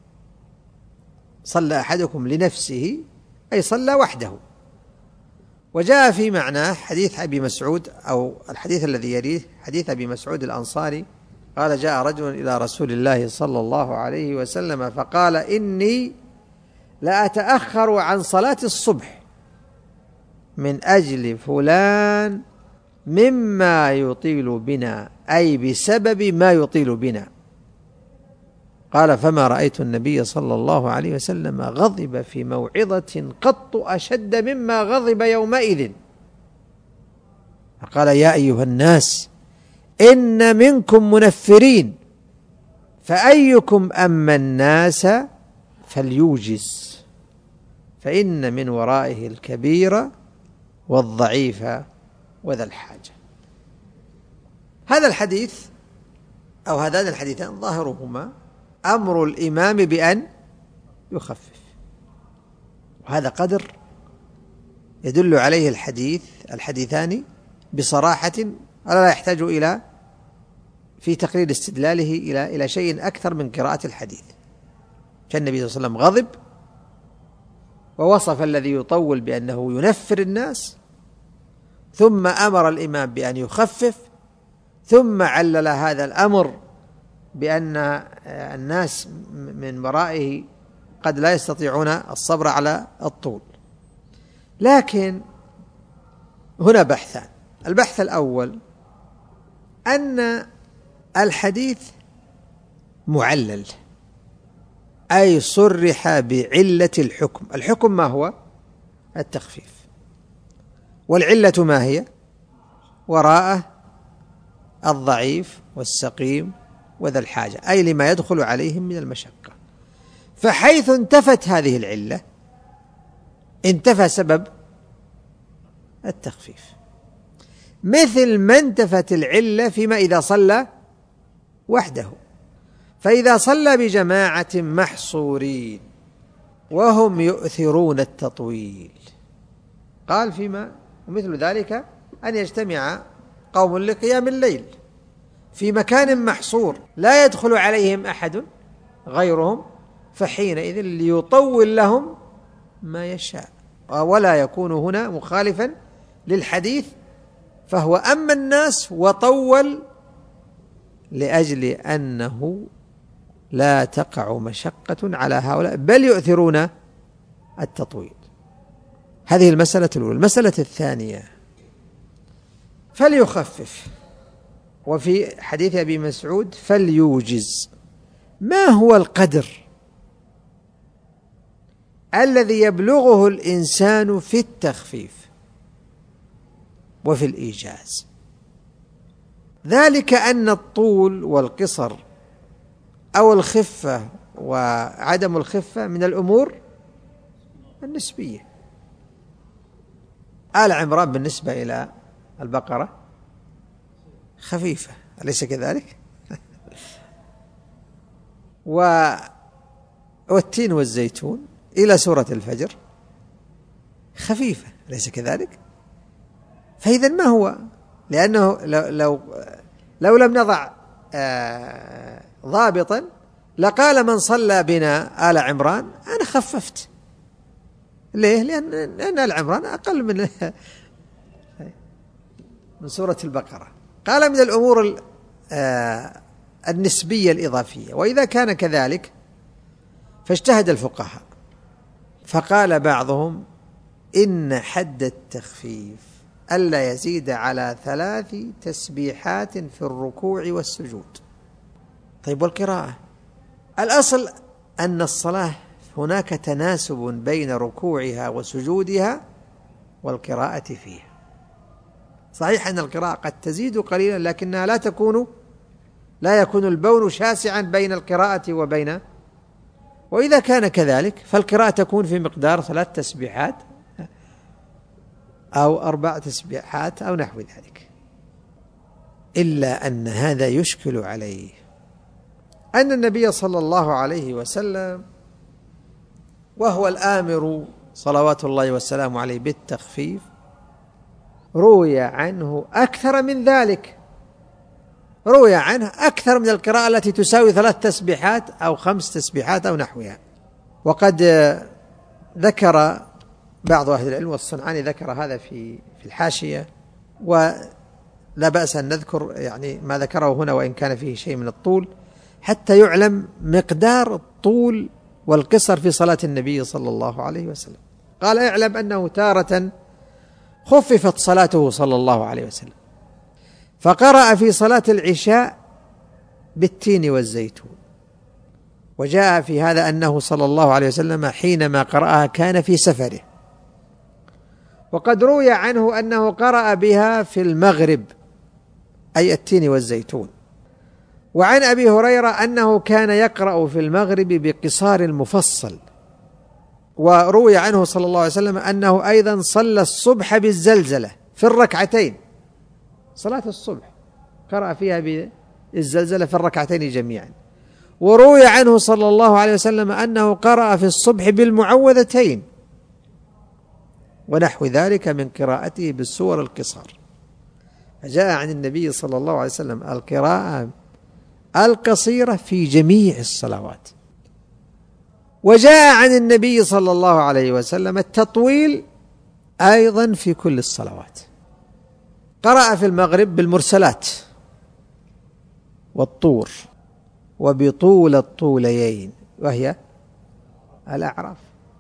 صلى أحدكم لنفسه أي صلى وحده. وجاء في معناه حديث أبي مسعود أو الحديث الذي يليه حديث أبي مسعود الأنصاري قال: جاء رجل إلى رسول الله صلى الله عليه وسلم فقال: إني لأتأخر عن صلاة الصبح من أجل فلان مما يطيل بنا، أي بسبب ما يطيل بنا. قال: فما رأيت النبي صلى الله عليه وسلم غضب في موعظة قط أشد مما غضب يومئذ. فقال: يا أيها الناس إن منكم منفرين، فأيكم أما الناس فليوجز، فإن من ورائه الكبير والضعيف وذا الحاجة. هذا الحديث أو هذان الحديثان ظاهرهما أمر الإمام بأن يخفف، وهذا قدر يدل عليه الحديث الحديثان بصراحة، ولا لا يحتاج إلى في تقرير استدلاله إلى إلى شيء أكثر من قراءة الحديث. كان النبي صلى الله عليه وسلم غضب ووصف الذي يطول بأنه ينفر الناس، ثم أمر الإمام بأن يخفف، ثم علل هذا الأمر بأن الناس من ورائه قد لا يستطيعون الصبر على الطول. لكن هنا بحثان. البحث الأول أن الحديث معلل، أي صرح بعلة الحكم. الحكم ما هو؟ التخفيف. والعلة ما هي؟ وراءه الضعيف والسقيم وذا الحاجة، أي لما يدخل عليهم من المشقة. فحيث انتفت هذه العلة انتفى سبب التخفيف، مثل ما انتفت العلة فيما إذا صلى وحده. فإذا صلى بجماعة محصورين وهم يؤثرون التطويل، قال فيما ومثل ذلك أن يجتمع قوم لقيام الليل في مكان محصور لا يدخل عليهم أحد غيرهم، فحينئذ ليطول لهم ما يشاء، ولا يكون هنا مخالفا للحديث، فهو أما الناس وطول لأجل أنه لا تقع مشقة على هؤلاء بل يؤثرون التطويل. هذه المسألة الأولى. المسألة الثانية فليخفف، وفي حديث أبي مسعود فليوجز. ما هو القدر الذي يبلغه الإنسان في التخفيف وفي الإيجاز؟ ذلك أن الطول والقصر أو الخفة وعدم الخفة من الأمور النسبية. آل عمران بالنسبة إلى البقرة خفيفة، أليس كذلك؟ والتين والزيتون إلى سورة الفجر خفيفة، أليس كذلك؟ فإذا ما هو؟ لأنه لو, لو, لو لم نضع آه ضابطا لقال من صلى بنا آل عمران أنا خففت. ليه؟ لأن, لأن آل عمران أقل من من سورة البقرة. قال من الأمور آه النسبية الإضافية. وإذا كان كذلك فاجتهد الفقهاء فقال بعضهم إن حد التخفيف ألا يزيد على ثلاث تسبيحات في الركوع والسجود. طيب والقراءة؟ الأصل أن الصلاة هناك تناسب بين ركوعها وسجودها والقراءة فيها. صحيح أن القراءة قد تزيد قليلا لكنها لا تكون لا يكون البون شاسعا بين القراءة وبين. وإذا كان كذلك فالقراءة تكون في مقدار ثلاث تسبيحات أو أربع تسبيحات أو نحو ذلك. إلا أن هذا يشكل عليه أن النبي صلى الله عليه وسلم وهو الآمر صلوات الله والسلام عليه بالتخفيف روي عنه أكثر من ذلك، روي عنه أكثر من القراءة التي تساوي ثلاث تسبيحات أو خمس تسبيحات أو نحوها. وقد ذكر بعض أهل العلم والصنعاني ذكر هذا في في الحاشية، ولا بأس أن نذكر يعني ما ذكره هنا وإن كان فيه شيء من الطول حتى يعلم مقدار الطول والقصر في صلاة النبي صلى الله عليه وسلم. قال اعلم أنه تارة خففت صلاته صلى الله عليه وسلم فقرأ في صلاة العشاء بالتين والزيتون، وجاء في هذا أنه صلى الله عليه وسلم حينما قرأها كان في سفره. وقد روي عنه أنه قرأ بها في المغرب أي التين والزيتون. وعن أبي هريرة أنه كان يقرأ في المغرب بقصار المفصل. وروي عنه صلى الله عليه وسلم أنه أيضا صلى الصبح بالزلزلة في الركعتين، صلاة الصبح قرأ فيها بالزلزلة في الركعتين جميعا. وروي عنه صلى الله عليه وسلم أنه قرأ في الصبح بالمعوذتين ونحو ذلك من قراءته بالسور القصار. فجاء عن النبي صلى الله عليه وسلم القراءة القصيرة في جميع الصلوات، وجاء عن النبي صلى الله عليه وسلم التطويل أيضا في كل الصلوات. قرأ في المغرب بالمرسلات والطور وبطول الطوليين وهي الأعراف،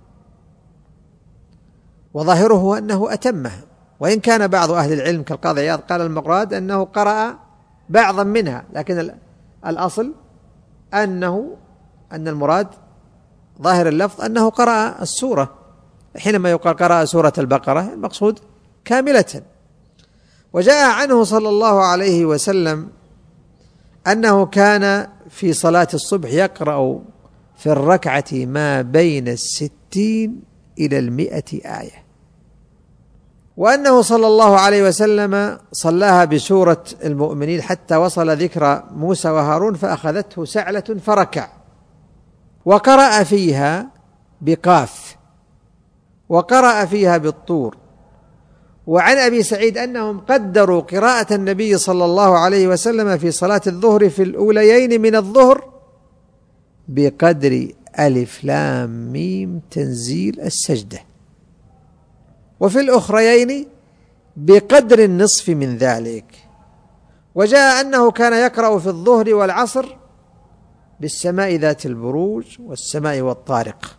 وظاهره أنه أتمه، وإن كان بعض أهل العلم كالقاضي عياض قال المراد أنه قرأ بعضا منها، لكن الأصل أنه أن المراد ظاهر اللفظ أنه قرأ السورة. حينما يقال قرأ سورة البقرة المقصود كاملة. وجاء عنه صلى الله عليه وسلم أنه كان في صلاة الصبح يقرأ في الركعة ما بين الستين إلى المئة آية، وأنه صلى الله عليه وسلم صلاها بسورة المؤمنين حتى وصل ذكر موسى وهارون فأخذته سعلة فركع، وقرأ فيها بقاف، وقرأ فيها بالطور. وعن أبي سعيد أنهم قدروا قراءة النبي صلى الله عليه وسلم في صلاة الظهر في الأوليين من الظهر بقدر ألف لام ميم تنزيل السجدة، وفي الأخريين بقدر النصف من ذلك. وجاء أنه كان يقرأ في الظهر والعصر بالسماء ذات البروج والسماء والطارق،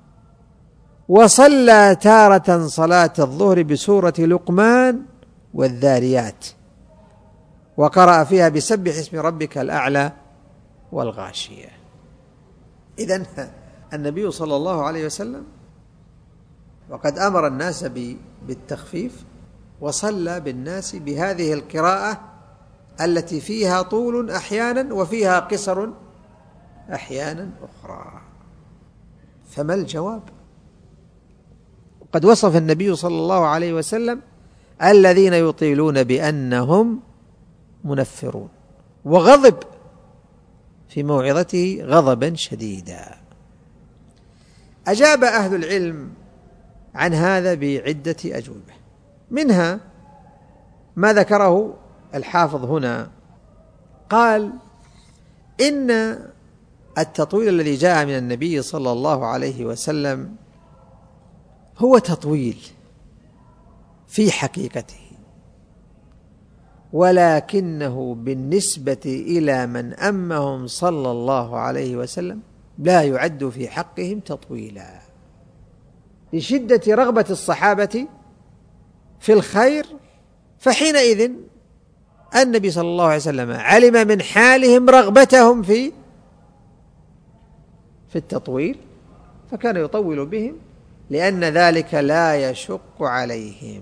وصلى تارة صلاة الظهر بسورة لقمان والذاريات، وقرأ فيها بسبح اسم ربك الأعلى والغاشية. إذن النبي صلى الله عليه وسلم وقد أمر الناس بالتخفيف، وصلى بالناس بهذه القراءة التي فيها طول أحيانا وفيها قصر أحيانا أخرى. فما الجواب؟ قد وصف النبي صلى الله عليه وسلم الذين يطيلون بأنهم منفرون، وغضب في موعظته غضبا شديدا. أجاب أهل العلم عن هذا بعدة أجوبة، منها ما ذكره الحافظ هنا، قال إن التطويل الذي جاء من النبي صلى الله عليه وسلم هو تطويل في حقيقته، ولكنه بالنسبة إلى من أمهم صلى الله عليه وسلم لا يعد في حقهم تطويلا، لشدة رغبة الصحابة في الخير. فحينئذ النبي صلى الله عليه وسلم علم من حالهم رغبتهم في في التطويل، فكان يطول بهم لأن ذلك لا يشق عليهم.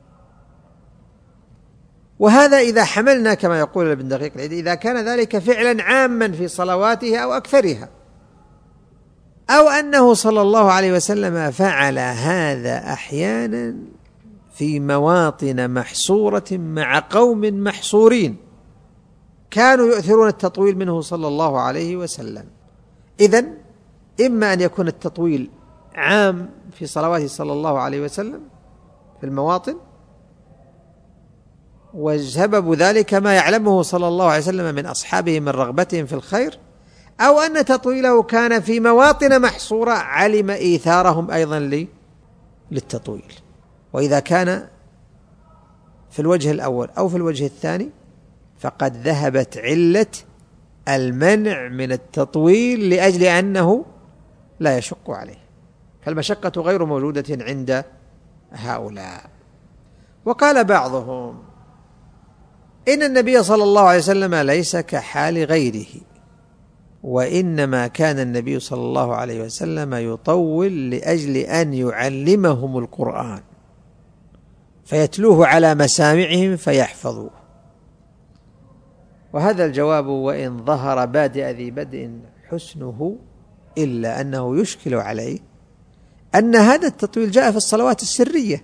وهذا إذا حملنا كما يقول ابن دقيق العيد إذا كان ذلك فعلا عاما في صلواته أو أكثرها، أو أنه صلى الله عليه وسلم فعل هذا أحيانا في مواطن محصورة مع قوم محصورين كانوا يؤثرون التطويل منه صلى الله عليه وسلم. إذن إما أن يكون التطويل عام في صلواته صلى الله عليه وسلم في المواطن، وسبب ذلك ما يعلمه صلى الله عليه وسلم من أصحابه من رغبتهم في الخير، أو أن تطويله كان في مواطن محصورة علم إيثارهم أيضا للتطويل. وإذا كان في الوجه الأول أو في الوجه الثاني فقد ذهبت علة المنع من التطويل لأجل أنه لا يشق عليه، فالمشقة غير موجودة عند هؤلاء. وقال بعضهم إن النبي صلى الله عليه وسلم ليس كحال غيره، وإنما كان النبي صلى الله عليه وسلم يطول لأجل أن يعلمهم القرآن فيتلوه على مسامعهم فيحفظوه. وهذا الجواب وإن ظهر بادئ ذي بدء حسنه إلا أنه يشكل عليه أن هذا التطويل جاء في الصلوات السرية.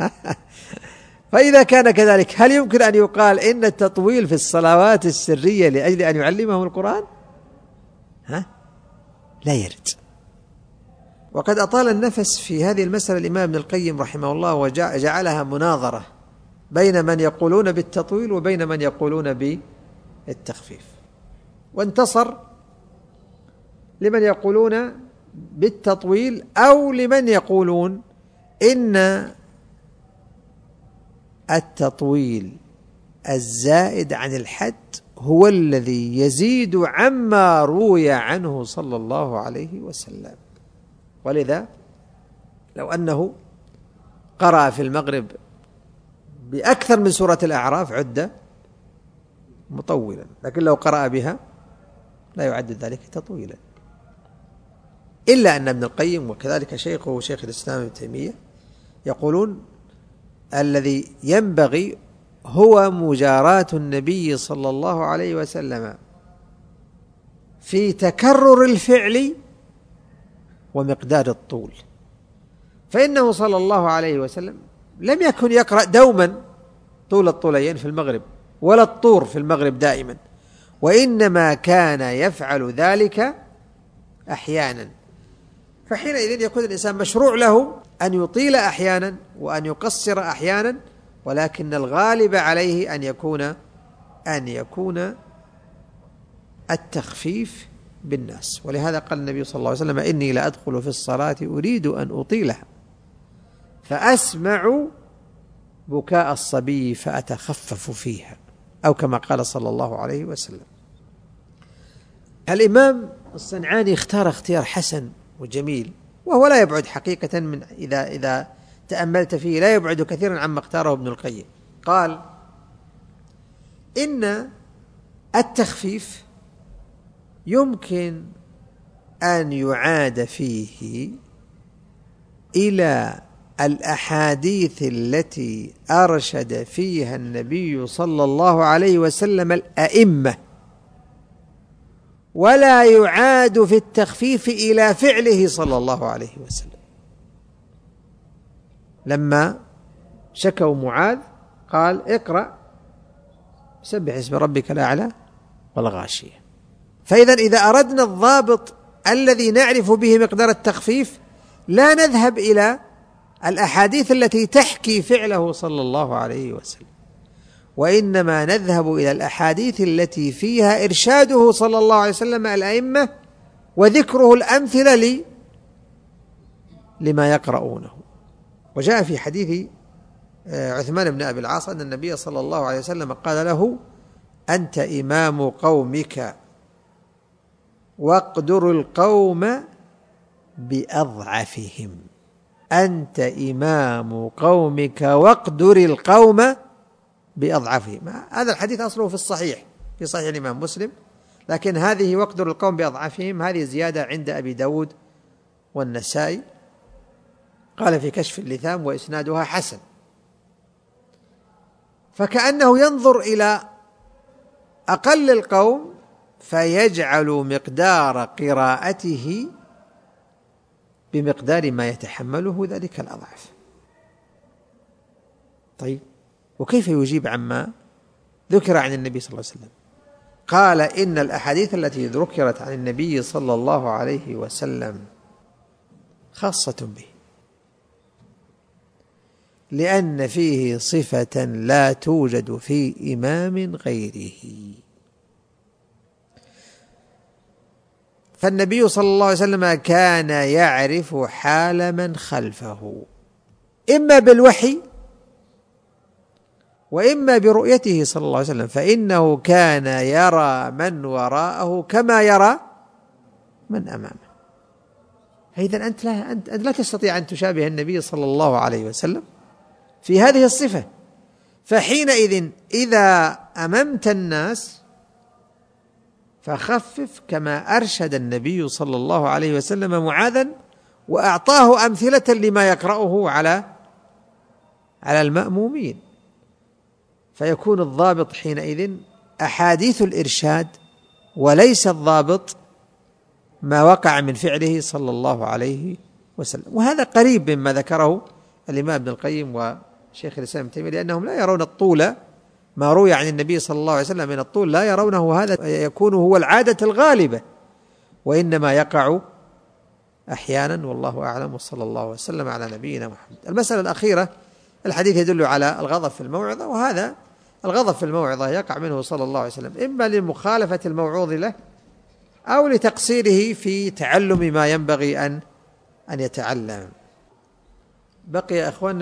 فإذا كان كذلك هل يمكن أن يقال إن التطويل في الصلوات السرية لأجل أن يعلمهم القرآن؟ ها؟ لا يرد. وقد أطال النفس في هذه المسألة الإمام ابن القيم رحمه الله وجعلها مناظرة بين من يقولون بالتطويل وبين من يقولون بالتخفيف، وانتصر لمن يقولون بالتطويل أو لمن يقولون إن التطويل الزائد عن الحد هو الذي يزيد عما روي عنه صلى الله عليه وسلم. ولذا لو أنه قرأ في المغرب بأكثر من سورة الأعراف عد مطولا، لكن لو قرأ بها لا يعد ذلك تطويلا. إلا أن ابن القيم وكذلك شيخه شيخ الإسلام ابن تيمية يقولون الذي ينبغي هو مجاراة النبي صلى الله عليه وسلم في تكرر الفعل ومقدار الطول، فإنه صلى الله عليه وسلم لم يكن يقرأ دوما طول الطولين في المغرب ولا الطور في المغرب دائما، وإنما كان يفعل ذلك أحيانا. فحينئذ يكون الإنسان مشروع له أن يطيل أحيانا وأن يقصر أحيانا، ولكن الغالب عليه أن يكون أن يكون التخفيف بالناس. ولهذا قال النبي صلى الله عليه وسلم: إني لأدخل في الصلاة أريد أن أطيلها فأسمع بكاء الصبي فأتخفف فيها، أو كما قال صلى الله عليه وسلم. الإمام الصنعاني اختار اختيار حسن وجميل، وهو لا يبعد حقيقة من إذا إذا تأملت فيه لا يبعد كثيرا عما اختاره ابن القيم. قال: إن التخفيف يمكن أن يعاد فيه إلى الأحاديث التي أرشد فيها النبي صلى الله عليه وسلم الأئمة، ولا يعاد في التخفيف إلى فعله صلى الله عليه وسلم. لما شكوا معاذ قال: اقرأ سبح اسم ربك الأعلى والغاشية. فإذا إذا أردنا الضابط الذي نعرف به مقدار التخفيف لا نذهب إلى الأحاديث التي تحكي فعله صلى الله عليه وسلم، وإنما نذهب إلى الأحاديث التي فيها إرشاده صلى الله عليه وسلم الأئمة وذكره الأمثلة لي لما يقرؤونه. وجاء في حديث عثمان بن أبي العاص أن النبي صلى الله عليه وسلم قال له: أنت إمام قومك واقدر القوم بأضعفهم. أنت إمام قومك واقدر القوم بأضعفهم. هذا الحديث أصله في الصحيح في صحيح الإمام مسلم، لكن هذه واقدر القوم بأضعفهم هذه زيادة عند أبي داود والنسائي. قال في كشف اللثام وإسنادها حسن. فكأنه ينظر إلى أقل القوم فيجعل مقدار قراءته بمقدار ما يتحمله ذلك الأضعف. طيب، وكيف يجيب عما ذكر عن النبي صلى الله عليه وسلم؟ قال: إن الأحاديث التي ذكرت عن النبي صلى الله عليه وسلم خاصة به، لأن فيه صفة لا توجد في إمام غيره. فالنبي صلى الله عليه وسلم كان يعرف حال من خلفه إما بالوحي وإما برؤيته صلى الله عليه وسلم، فإنه كان يرى من وراءه كما يرى من أمامه. إذن أنت لا, أنت لا تستطيع أن تشابه النبي صلى الله عليه وسلم في هذه الصفة. فحينئذ إذا أممت الناس فخفف كما أرشد النبي صلى الله عليه وسلم معاذا وأعطاه أمثلة لما يقرأه على على المأمومين. فيكون الضابط حينئذ أحاديث الإرشاد، وليس الضابط ما وقع من فعله صلى الله عليه وسلم. وهذا قريب مما ذكره الإمام ابن القيم وشيخ الإسلام ابن تيمية، لأنهم لا يرون الطول ما روي عن النبي صلى الله عليه وسلم من الطول لا يرونه هذا يكون هو العادة الغالبة، وإنما يقع أحيانا، والله أعلم، وصلى الله وسلم على نبينا محمد. المسألة الأخيرة، الحديث يدل على الغضب في الموعظة، وهذا الغضب في الموعظة يقع منه صلى الله عليه وسلم إما لمخالفة الموعوظ له أو لتقصيره في تعلم ما ينبغي أن أن يتعلم. بقي يا أخوان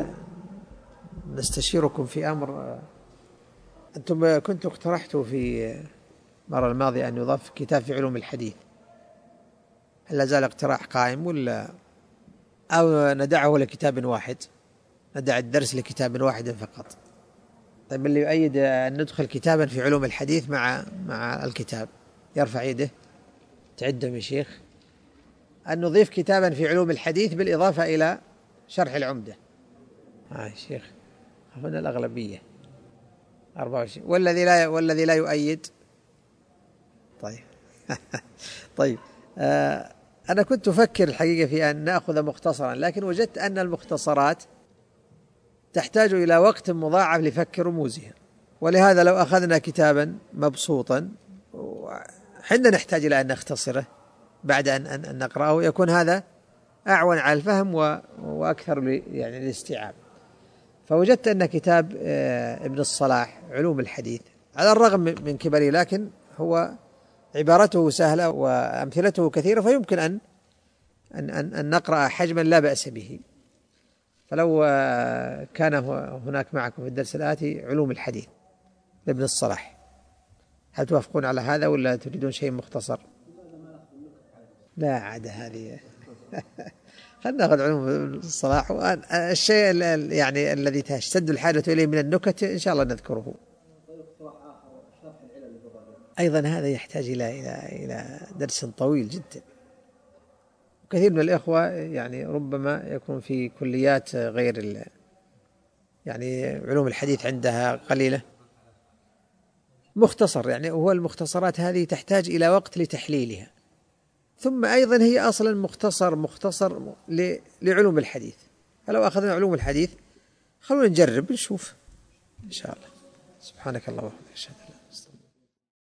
نستشيركم في أمر. أنتم كنتم اقترحتوا في المرة الماضية أن يضاف كتاب في علوم الحديث، هل لا زال اقتراح قائم ولا أو ندعه لكتاب واحد، ندع الدرس لكتاب واحد فقط؟ طيب اللي يؤيد أن ندخل كتابا في علوم الحديث مع مع الكتاب يرفع يده. تعدهم يا شيخ. أن نضيف كتابا في علوم الحديث بالإضافة إلى شرح العمدة. ها يا شيخ هنا الأغلبية أربعة وعشرين. والذي لا والذي لا يؤيد. طيب طيب آه أنا كنت أفكر الحقيقة في أن نأخذ مختصرا، لكن وجدت أن المختصرات تحتاج إلى وقت مضاعف لفك رموزها، ولهذا لو أخذنا كتابا مبسوطا حنا نحتاج إلى أن نختصره بعد أن, أن, أن نقرأه، يكون هذا أعون على الفهم وأكثر يعني الاستيعاب. فوجدت أن كتاب ابن الصلاح علوم الحديث على الرغم من كبره لكن هو عبارته سهلة وأمثلته كثيرة، فيمكن أن أن أن نقرأ حجما لا بأس به. فلو كان هناك معكم في الدرس الآتي علوم الحديث لابن الصلاح، هل توافقون على هذا ولا تريدون شيء مختصر؟ لا عاد هذه خلنا نأخذ علوم الصلاح. الشيء يعني الذي تشتد الحاجة إليه من النكت إن شاء الله نذكره. أيضا هذا يحتاج إلى إلى إلى درس طويل جدا. كثير من الإخوة يعني ربما يكون في كليات غير يعني علوم الحديث عندها قليلة. مختصر يعني هو المختصرات هذه تحتاج إلى وقت لتحليلها، ثم أيضا هي أصلا مختصر مختصر لعلوم الحديث. فلو أخذنا علوم الحديث خلونا نجرب نشوف إن شاء الله. سبحانك اللهم وبحمدك.